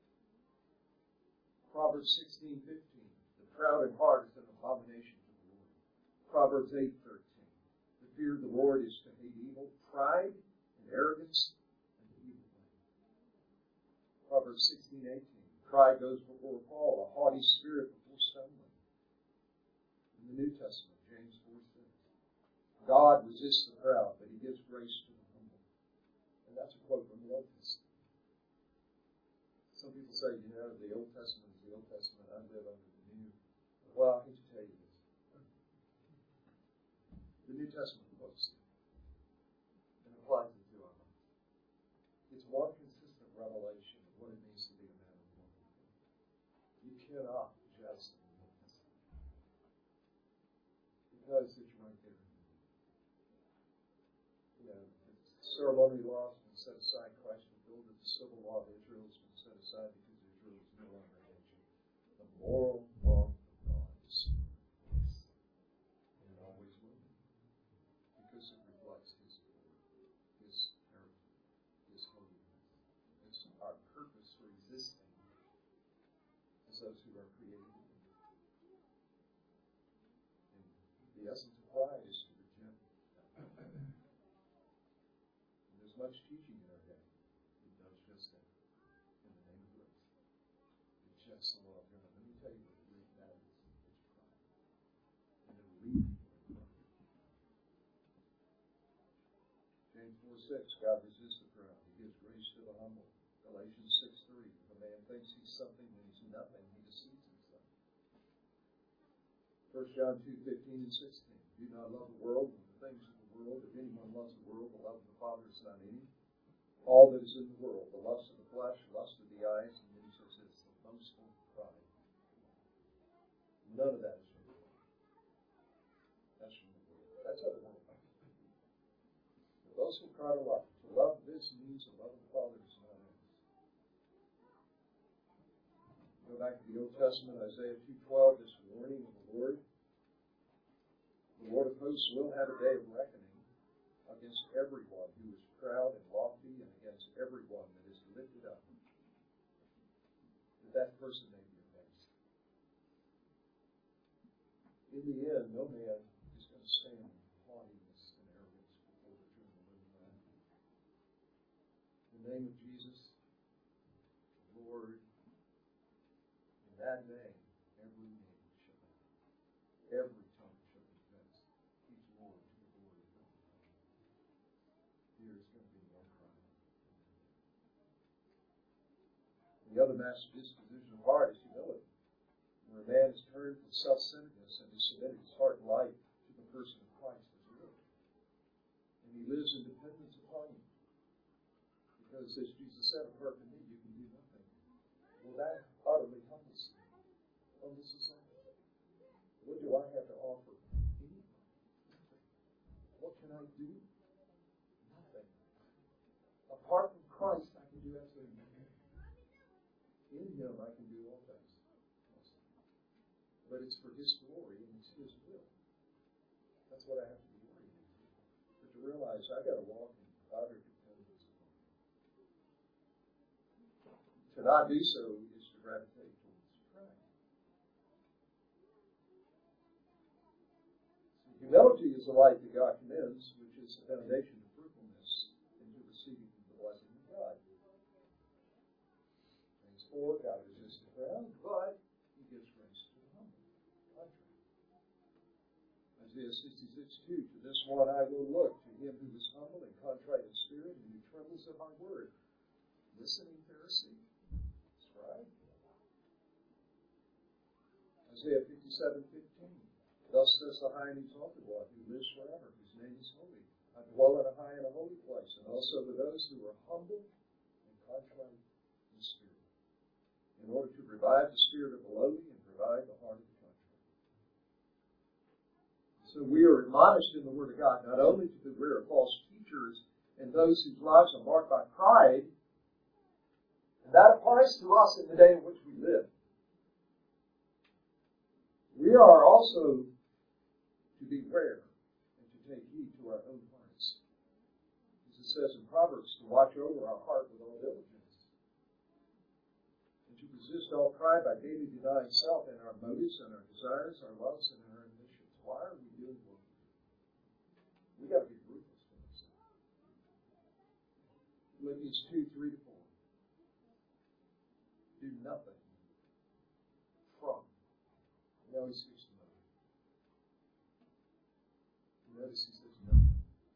Proverbs sixteen fifteen. The proud in heart is an abomination to the Lord. Proverbs eight thirteen. The fear of the Lord is to hate evil, pride, and arrogance, and the evil way. Proverbs sixteen eighteen. Pride goes before a fall, a haughty spirit before stumbling. In the New Testament, James four six. God resists the proud, but he gives grace to the humble. And that's a quote from the Old Testament. Some people say, you know, the Old Testament is the Old Testament. I live under the New. Well, I hate to tell you this. The New Testament quotes it and applies it to our lives. It's one consistent revelation of what it means to be a man or woman. You cannot just the New Testament because it's right there. You know, the ceremonial law has been set aside. Christ fulfilled it. The civil law of Israel has been set aside because Israel is no longer a nation. The moral law of God is and it always will be. Because it reflects His glory, His character, His holiness. It's our purpose for existing as those who are created in Him. And the essence of pride is to reject that. And there's much teaching in our day that does just that. In the name of grace. Rejects the law of God. Let me tell you what the root of that is. It's pride. And it'll lead you. James four six, God resists the proud. He gives grace to the humble. Galatians six three, if a man thinks he's something when he's nothing, he deceives himself. First John two fifteen and sixteen, do not love the world and the things of the world. If anyone loves the world, the love of the Father is not in him. All that is in the world, the lust of the flesh, the lust of the eyes, and then he says it's the boastful pride. None of that is from the world. That's from the world. That's of the world. Those who cry to love. To love this means the love of the Father is not in us. Go back to the Old Testament, Isaiah two twelve, this warning of the Lord. The Lord of hosts will have a day of reckoning against everyone who is proud and lofty and against everyone that is lifted up. That that person may be amazed. In the end, no man is going to stand in haughtiness and arrogance before the throne of the living God. In the name of Jesus, the Lord, in that name, every name shall bow. Every tongue shall confess. He's Lord to the glory of God. There is going to be no crime. The other master disposition of heart is humility. Where a man is turned from self-centeredness and has submitted his heart and life to the person of Christ as Lord. And he lives in dependence upon you. Because as Jesus said, apart from me, you can do nothing. Well, that utterly humbles you. Humbles us all. What do I have to offer? Anything. Nothing. What can I do? Nothing. Apart from Christ, I can do absolutely nothing. In Him Him I can do all things. But it's for His glory and it's His will. That's what I have to be worried about. But to realize I got to walk in utter dependence upon Him. To not do so is to gravitate towards pride. So humility is the light that God commends, which is the foundation of fruitfulness into receiving the blessing of God. Thanks for God resists the proud, but He gives grace to the humble. Isaiah sixty-six two, to this one I will look, to him who is humble and contrite in spirit, and who trembles at my word. Listening, Pharisee. That's right. Isaiah fifty-seven fifteen. Thus says the high and exalted one, who lives forever, whose name is holy. I dwell in a high and a holy place, and also with those who are humble and contrite in spirit, in order to revive the spirit of the lowly and revive the heart of the contrite. So we are admonished in the Word of God not only to beware of false teachers and those whose lives are marked by pride, and that applies to us in the day in which we live. We are also to beware and to take heed to our own hearts. As it says in Proverbs, to watch over our heart with all diligence, and to resist all pride by daily denying self in our motives and our desires, our loves and our ambitions. Why are we doing what we do? We've got to be ruthless to ourselves. Philippians two, three to four. Do nothing from. Now he speaks to nothing. Notice he says nothing.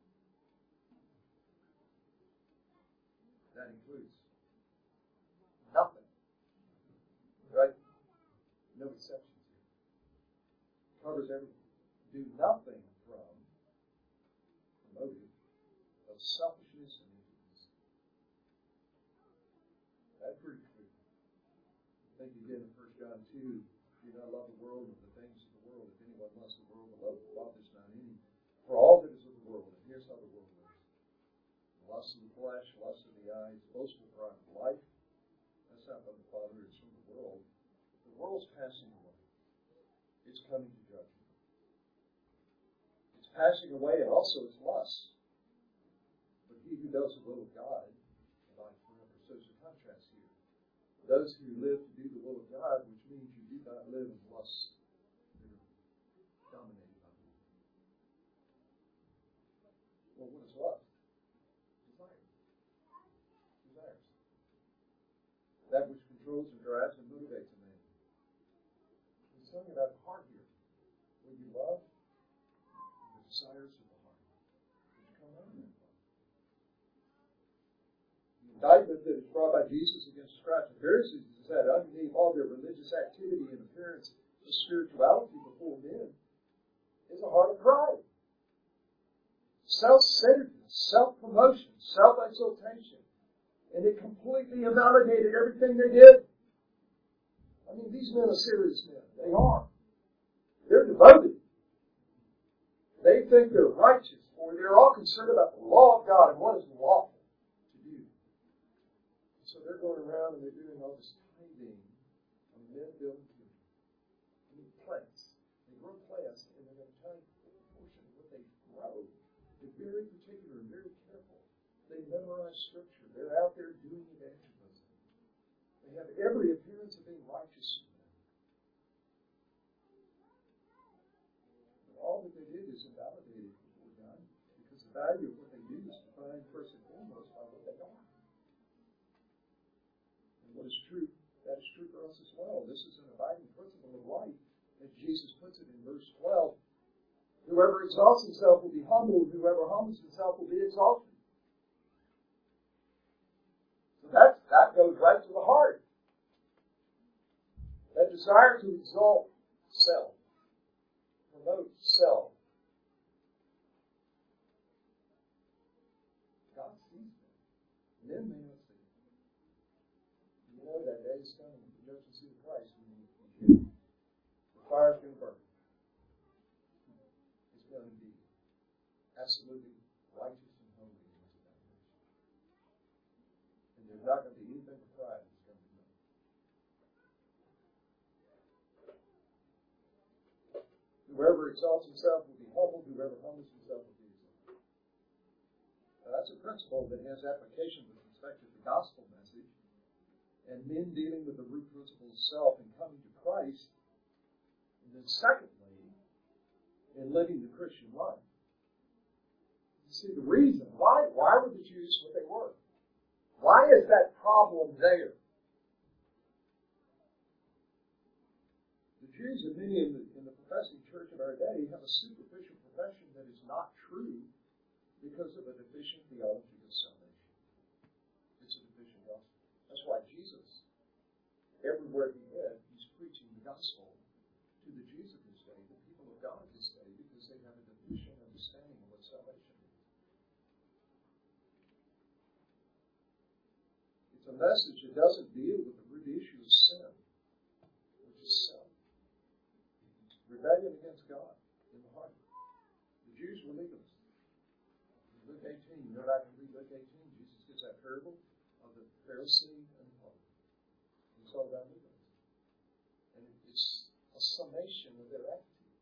That includes nothing. Right? No exceptions here. Covers everything. Do nothing from the motive of selfishness and ignorance. That's pretty clear. Think again in First John two. Do not love the world and the things of the world. If anyone loves the world, the love of the Father is not in him. For all that is of the world, and here's how the world lives. Lust of the flesh, lust of the eyes, boastful pride of life. That's not from the Father, it's from the world. The world's passing away. It's coming to judgment. It's passing away and also its lust. But he who does the will of God abides forever. So there's a contrast here. Those who live to do the will of God, which means you do not live in lust that are dominated by the world. Well, what is lust? Desire. Desires. That which controls and drives and motivates a man. He's talking about the heart here. What you love, the desires of the heart. Which come out of that heart. The indictment that is brought by Jesus against the scribes and Pharisees is that underneath all their religious activity and appearance of spirituality before men is a heart of pride. Self-centeredness, self-promotion, self-exaltation. And it completely invalidated everything they did. I mean, these men are serious men. They are. They're devoted. They think they're righteous, or they're all concerned about the law of God and what is lawful to do. So they're going around and they're doing all this tithing on men building children. I mean, plants. They grow plants and they're going to tithe a portion of what they grow. They're very particular and very careful. They memorize Scripture. They're out there doing evangelism. They have every appearance of being righteous. But all that they did is invalidated before God, because the value of what they do is defined first and foremost by what they are. And what is true, that is true for us as well. This is an abiding principle of life, as Jesus puts it in verse twelve. Whoever exalts himself will be humbled. Whoever humbles himself will be exalted. So that, that goes right to the heart. That desire to exalt self, promote self. God sees that. Men may not see it. You know that day is coming to judge and see the Christ. The fire's going to burn. It's going to be absolutely righteous and holy in his evaluation. And there's not going to be anything for pride that's going to be done. exalts himself will be humbled. Whoever humbles himself will be exalted. Now, that's a principle that has application with respect to the gospel message and men dealing with the root principle of self and coming to Christ. And then secondly, in living the Christian life. You see, the reason, why, why were the Jews what they were? Why is that problem there? The Jews and many in the, in the professing church of our day have a superficial profession that is not true because of a deficient theology of salvation. It's a deficient gospel. That's why Jesus, everywhere he went, he's preaching the gospel to the Jews of his day, the people of God of his day, because they have a deficient understanding of what salvation is. It's a message that doesn't deal with the root issue of sin, which is self. Rebellion against God in the heart. The Jews were legalists. In Luke eighteen, you know what I can read Luke eighteen? Jesus gives that parable of the Pharisee and the Pope. It's all about legalism. And it's a summation of their attitude.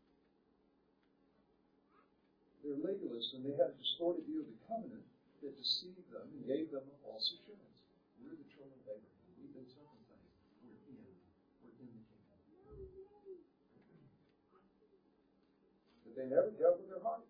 They're legalists, and they had a distorted view of the covenant that deceived them and gave them a false assurance. We're the children of Abraham. We've been circumcised. We're in. We're in the kingdom. But they never dealt with their heart.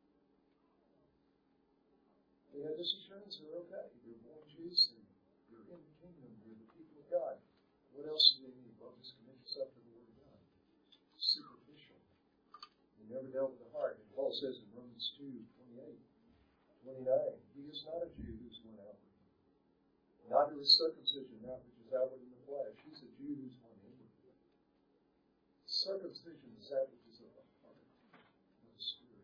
They had this assurance they're okay. You're born Jews and you're in the kingdom. You're the people of God. What else do they need? Well, just commit yourself to the Word of God. Superficial. They never dealt with the heart. And Paul says in Romans two, twenty-eight, twenty-nine, he is not a Jew who's one outward. Neither is circumcision that which is outward in the flesh. He's a Jew who's one inward. Circumcision is that which is of the heart, of the spirit.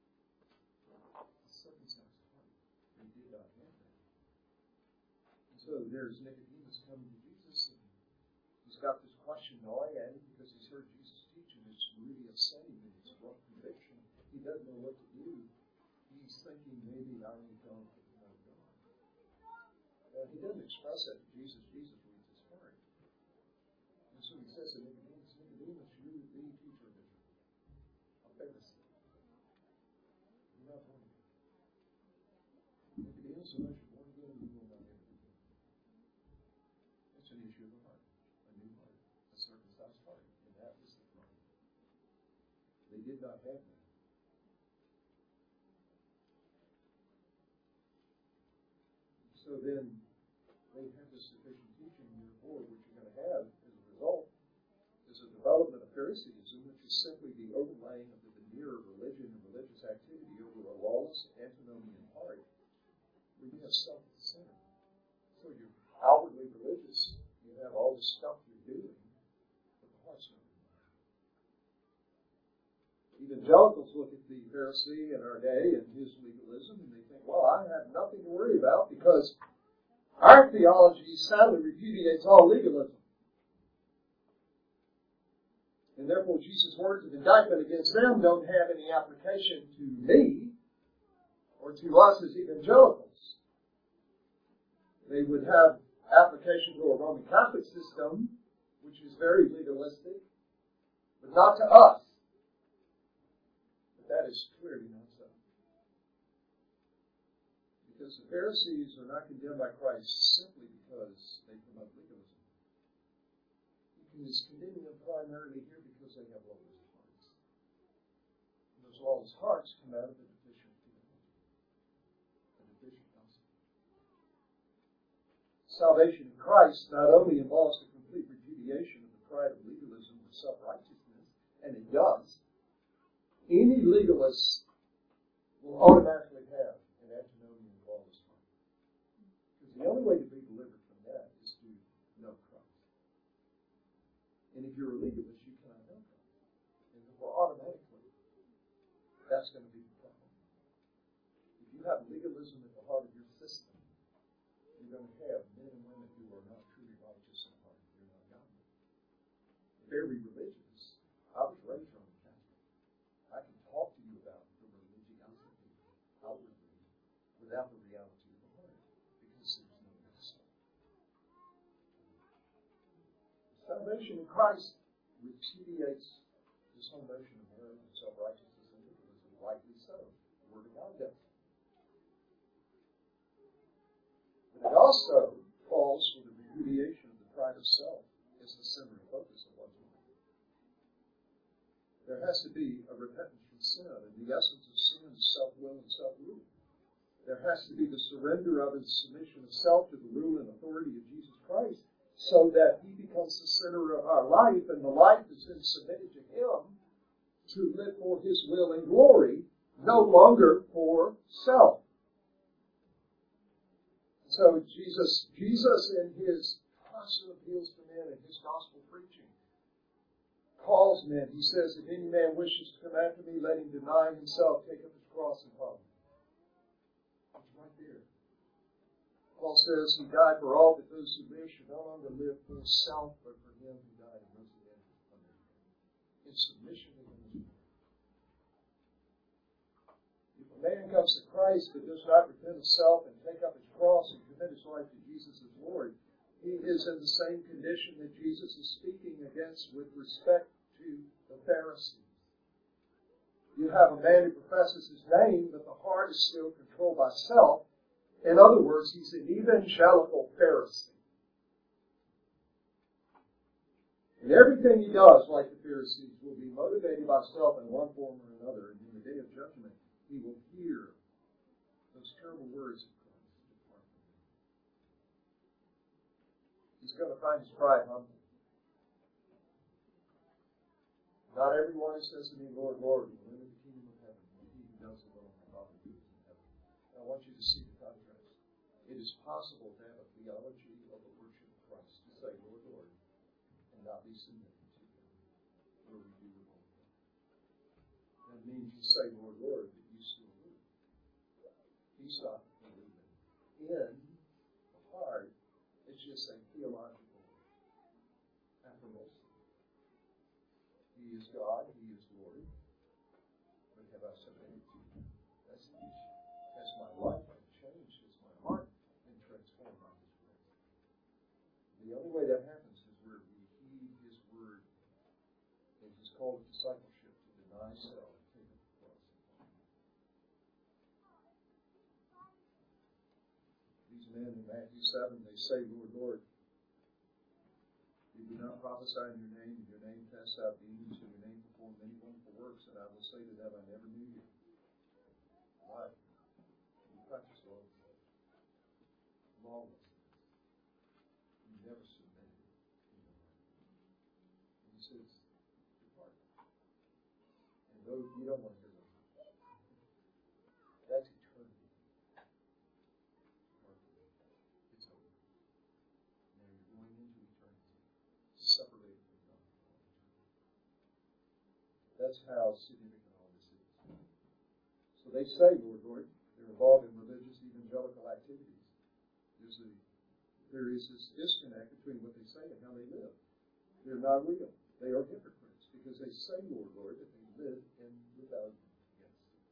A circumcised heart. They did not have that. And so there's Nicodemus coming to Jesus, and he's got this question gnawing at him because he's heard Jesus teach, and it's really upsetting him. It's a rough conviction. He doesn't know what to do. He's thinking maybe I only don't know God. Uh, he doesn't express that to Jesus. Jesus reads his heart. And so he says to Nicodemus, Nicodemus, you're the teacher of Israel, a Pharisee. You're not born again. Nicodemus, unless you're born again, you will not enter the kingdom. It's an issue of the heart, a new heart, a circumcised heart, and that was the problem. They did not have that. So then, they have this sufficient teaching, therefore, what you're going to have as a result is a development of Phariseeism, which is simply the overlaying of the veneer of religion and religious activity over a lawless, antinomian heart, where you have self at the center. So you're outwardly religious, you have all the stuff you're doing, but the heart's not in line. Evangelicals look at the Pharisee in our day and his legalism, and they think, well, I have nothing to worry about because our theology sadly repudiates all legalism. And therefore, Jesus' words of indictment against them don't have any application to me or to us as evangelicals. They would have application to a Roman Catholic system, which is very legalistic, but not to us. But that is clearly not so. Because the Pharisees are not condemned by Christ simply because they promote legalism. He is condemning them primarily here because they have lawless hearts. And those lawless hearts come out of the deficient theology, a deficient gospel. Salvation in Christ not only involves the complete repudiation of the pride of legalism or self-righteousness, and it does. Any legalist will automatically have an antinomian lawless heart. Because the only way to be delivered from that is to know Christ. And if you're a legalist, you cannot know Christ. And therefore, automatically, that's going to be the problem. If you have legalism at the heart of your system, you're going to have men and women who are not truly righteous in heart. You're not godly. Very religious. I was raised Roman Catholic. I can talk to you about the religiosity outwardly without the reality of the heart, because there's no gospel. Salvation in Christ repudiates the this whole notion of merit and self-righteousness and legalism, rightly so. The Word of God does. But it also calls for the repudiation of the pride of self as the center and focus of one's life. There has to be a repentance from sin, and the essence of sin is self-will and self-rule. There has to be the surrender of and submission of self to the rule and authority of Jesus Christ, so that He becomes the center of our life, and the life is then submitted to Him to live for His will and glory, no longer for self. So Jesus, Jesus in His constant appeals to men and His gospel preaching calls men. He says, if any man wishes to come after me, let him deny himself, take up his cross and follow me. It's right there. Paul says he died for all, that those who live should no longer live for self, but for Him who died and rose again under Him. In submission to Him. If a man comes to Christ but does not repent of self and take up his cross and commit his life to Jesus as Lord, he is in the same condition that Jesus is speaking against with respect to the Pharisees. You have a man who professes his name, but the heart is still controlled by self. In other words, he's an evangelical Pharisee. And everything he does, like the Pharisees, will be motivated by self in one form or another. And in the day of judgment, he will hear those terrible words of Christ. He's going to find his pride humble. Not everyone who says to me, Lord, Lord, will enter the kingdom of heaven, but he who does the will of my Father who is in heaven. I want you to see the contrast. It is possible to have a theology of the worship of Christ, to say, Lord, Lord, and not be submitted to Him, where we do the will of God. That means you say, Lord, Lord, but you still live. He's not believing. In the heart, it's just a theological affirmation. He is God, He is Lord. But have I submitted to Him? That's the issue. Has my life been changed? Has my heart been transformed by His word? The only way that happens is where we heed His word. And He's called discipleship to deny self and take up the cross. These men in Matthew seven, they say, Lord, Lord, we do not prophesy in your name, in your name cast out demons, in your name perform many wonderful works, and I will say to them, I never knew you. Why? You practice lawlessness. Lawlessness. You never submitted to your life. And He says, depart. And those, you don't want to hear those. That's eternity. It's over. Now you're going into eternity. Separated from God. That's how significant all this is. So they say, Lord, Lord, they're involved in religious evangelical activities. There's a, there is this disconnect between what they say and how they live. They're not real. They are hypocrites because they say, Lord, Lord, that they live in rebellion against Him.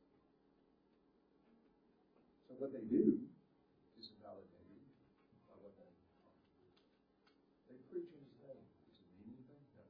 So what they do is invalidated by what they are. They preach in His name. Does it mean anything? No.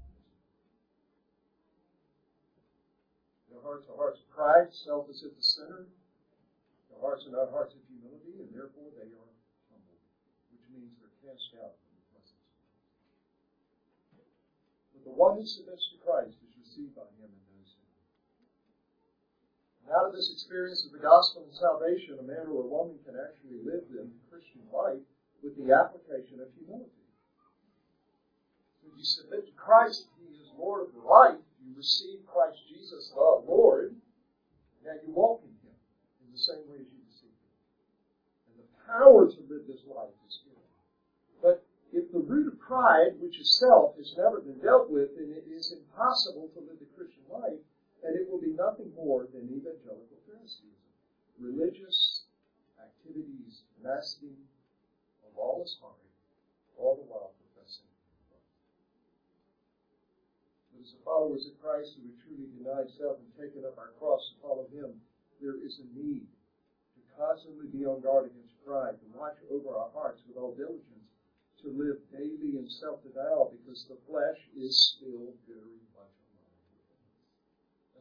Their hearts are hearts of pride. Self is at the center. Their hearts are not hearts of humility, and therefore they are humble, which means they're cast out from the presence of God. But the one who submits to Christ is received by Him and knows Him. And out of this experience of the gospel and salvation, a man or a woman can actually live the Christian life with the application of humility. When you submit to Christ, He is Lord of your life. You receive Christ Jesus, the Lord. Now you walk in Him in the same way as you receive Him. And the power to live this life is given. But if the root of pride, which is self, has never been dealt with, then it is impossible to live the Christian life, and it will be nothing more than evangelical Phariseeism. Religious activities masking a lawless heart, all the while professing Christ. But as the followers of Christ who have truly denied self and taken up our cross to follow Him, there is a need to constantly be on guard against pride, to watch over our hearts with all diligence, to live daily in self-denial, because the flesh is still very much alive.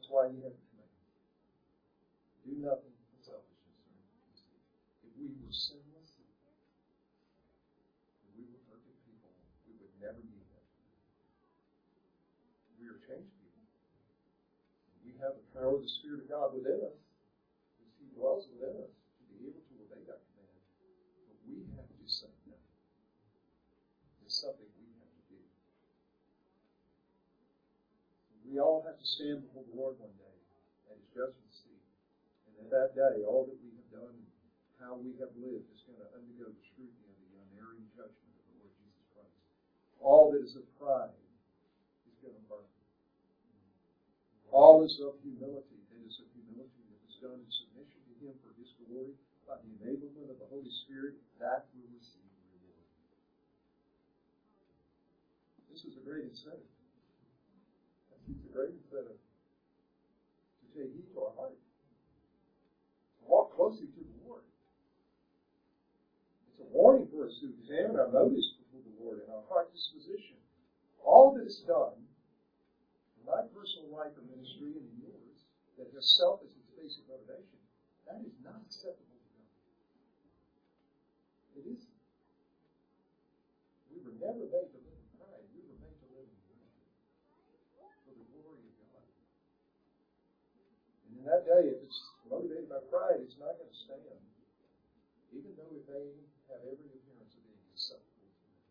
That's why you have the command. Do nothing from selfishness or conceit. If we were sinless, if we were perfect people, we would never need that. We are changed people. We have the power of the Spirit of God within us, because He dwells within us, to be able to obey that command. But we have to say no. It's something we have to do. We all have to stand before the Lord one day at His judgment seat. And at that day, all that we have done, how we have lived, is going to undergo the scrutiny of the unerring judgment of the Lord Jesus Christ. All that is of pride is going to burn. All is of humility, that is of humility that is done in submission to Him for His glory, by the enablement of the Holy Spirit, that will receive reward. This is a great incentive. It's a great incentive to take heed to our heart. To walk closely to the Lord. It's a warning for us to examine our motives before the Lord and our heart disposition. All that is done in my personal life or ministry and in yours that has self as its basic motivation, that is not acceptable to God. It isn't. We were never made to live in pride. We were made to live in humility for the glory of God. And in that day, if it's motivated by pride, it's not going to stand, even though it may have every appearance of being acceptable to men.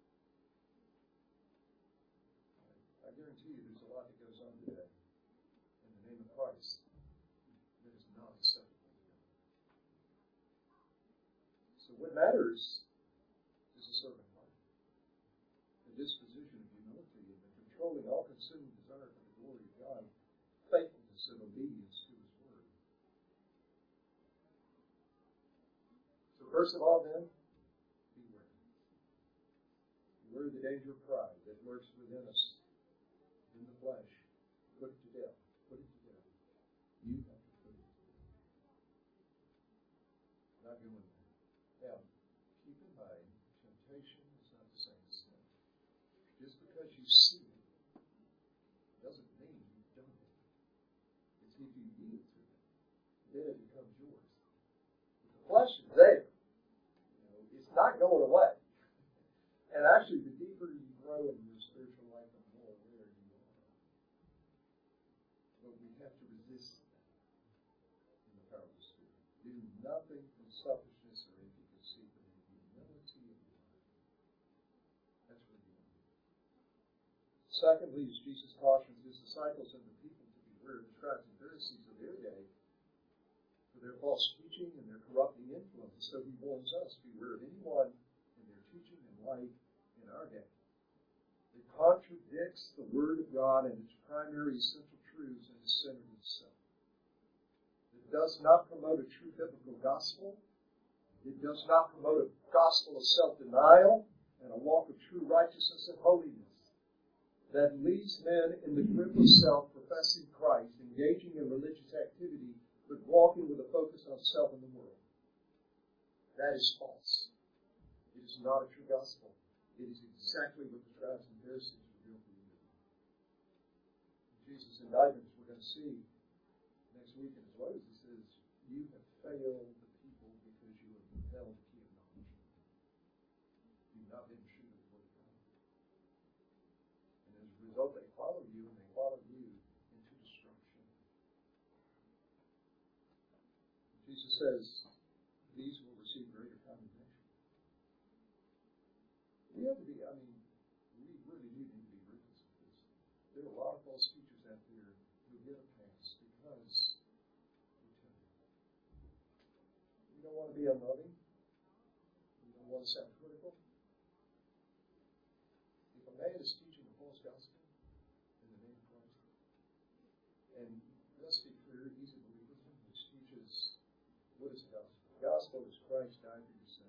I guarantee you there's a lot that goes on today in the name of Christ that is not acceptable to God. So what matters is a servant heart, a disposition of humility, and the controlling all consuming desire for the glory of God, faithfulness and obedience to His word. So first of all then, beware. Beware of the danger of pride that lurks within us in the flesh. Put it to death. Put it to death. You have to put it to death. Not going there. Now, keep in mind, temptation is not the same as sin. Just because you see it doesn't mean you've done it. It's if you yield to it, then it becomes yours. But the flesh is there. You know, it's not going away. And actually, the deeper you grow in your spiritual life, the more aware you are. But we have to resist that in the power of the Spirit. Do nothing from selfishness or empty conceit, but in humility of mind. That's what you want to do. Secondly, as Jesus cautions His disciples and the people to beware of the scribes and Pharisees of their day for their false teaching and their corrupting influence. So He warns us, beware of anyone in their teaching and life in our day. It contradicts the Word of God and its primary essential truths and is centered in self. It does not promote a true biblical gospel. It does not promote a gospel of self-denial and a walk of true righteousness and holiness that leaves men in the grip of self, professing Christ, engaging in religious activity, but walking with a focus on self and the world. That is false. It is not a true gospel. It is exactly what the scribes and Pharisees revealed to you. Jesus' indictments we're going to see next week in his ways. He says, you have failed the people because you have withheld the key of knowledge. You've not been true to the Word of God. And as a result, they follow you and they follow you into destruction. Jesus says, these will receive greater condemnation. We have to be, I mean, we really do need to be ruthless with this. There are a lot of false teachers out there who get a pass because we're tempted. We don't want to be unloving. We don't want to sound critical. If a man is teaching a false gospel in the name of Christ, and let's be clear, he's a believer which teaches, what is the gospel? The gospel is Christ died for your sin.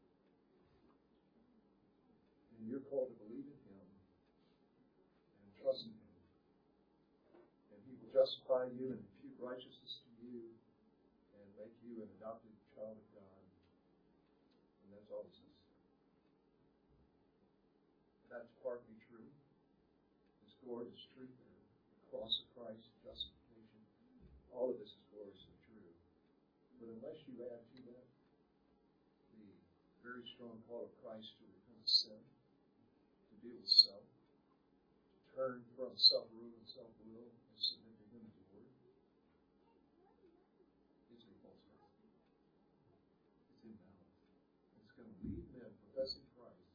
And you're called to believe in Him and trust in Him. And He will justify you and impute righteousness to you and make you an adopted child of God. And that's all it says. That's partly true. His glory is truth there. The cross of Christ, justification. All of this is gloriously true. But unless you add to that the very strong call of Christ to repent of sin, to deal with self, to turn from self-rule and self-will and submit to Him as Lord, it's a false gospel. It's invalid. It's going to lead men professing Christ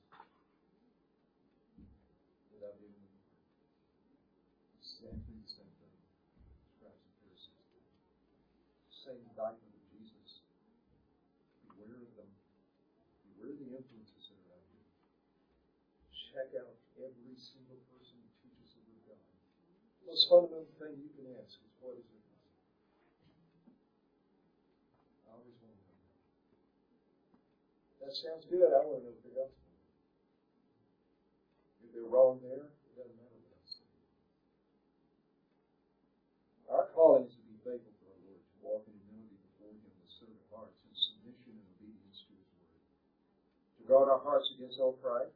without being in the Lord. Exactly the same thing scribes and Pharisees did. Same indictment of Jesus. Beware of them. Beware of the influences that are out here. Check out every single person who teaches the Word of God. The most fundamental thing you can ask is, what is their gospel? I always want to know that. That sounds good. I want to know what their gospel is. If they're wrong there, it doesn't matter what I say. Our calling is to be faithful to our Lord, to walk in humility before Him with servant hearts, in submission and obedience to His Word. To guard our hearts against all pride,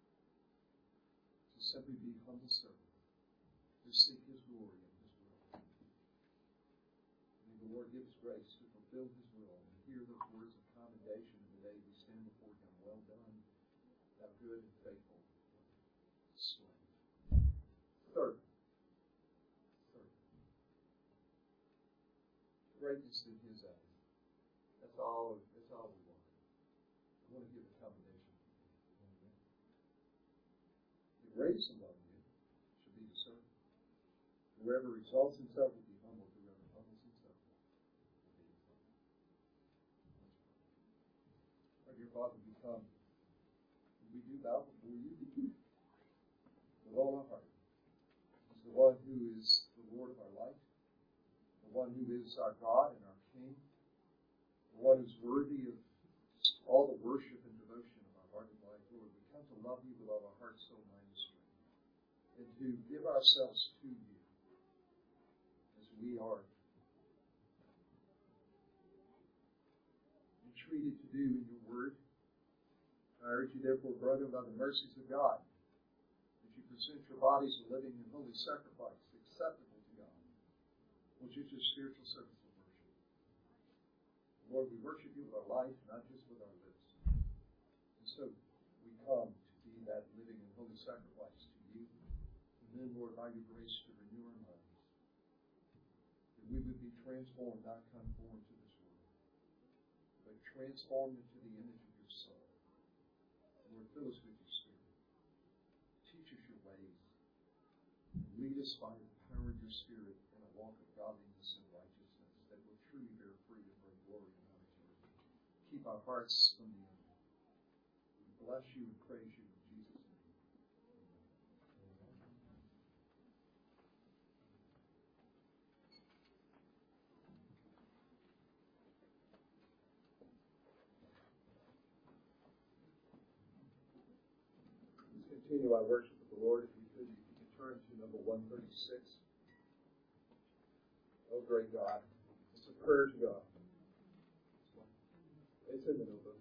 to simply be humble servants, to seek His glory in His will. May the Lord give us grace to fulfill His will and hear those words of commendation in the day we stand before Him. Well done, thou good and faithful slave. Third, third, greatness in His eyes. That's all. That's all we want. I want to give a commendation. The greatest among you should be the servant. Whoever exalts himself will be humbled. Whoever humbles himself will be exalted. Our dear Father, we come. We do bow before you with all our heart. He's the one who is the Lord of our life, the one who is our God and our King, the one who's worthy of all the worship and devotion of our heart and life. Lord, we come to love you with all our heart, soul, mind, and strength, and to give ourselves to you as we are entreated to do in your word. I urge you, therefore, brethren, by the mercies of God, that you present your bodies a living and holy sacrifice, acceptable to God, which is your spiritual service of worship. Lord, we worship you with our life, not just with our lips. And so we come to be that living and holy sacrifice to you. And then, Lord, by your grace, to renew our minds, that we would be transformed, not conformed to this world, but transformed into the image of your Son. Lord, fill us with your Spirit. Teach us your ways. Lead us by the power of your Spirit in a walk of godliness and righteousness that will truly bear fruit and bring glory and honor to you. Keep our hearts from the enemy. We bless you and praise you in Jesus' name. Continue our worship of the Lord. If you could, if you could turn to number one thirty-six. Oh, great God. It's a prayer to God. It's in the notebook.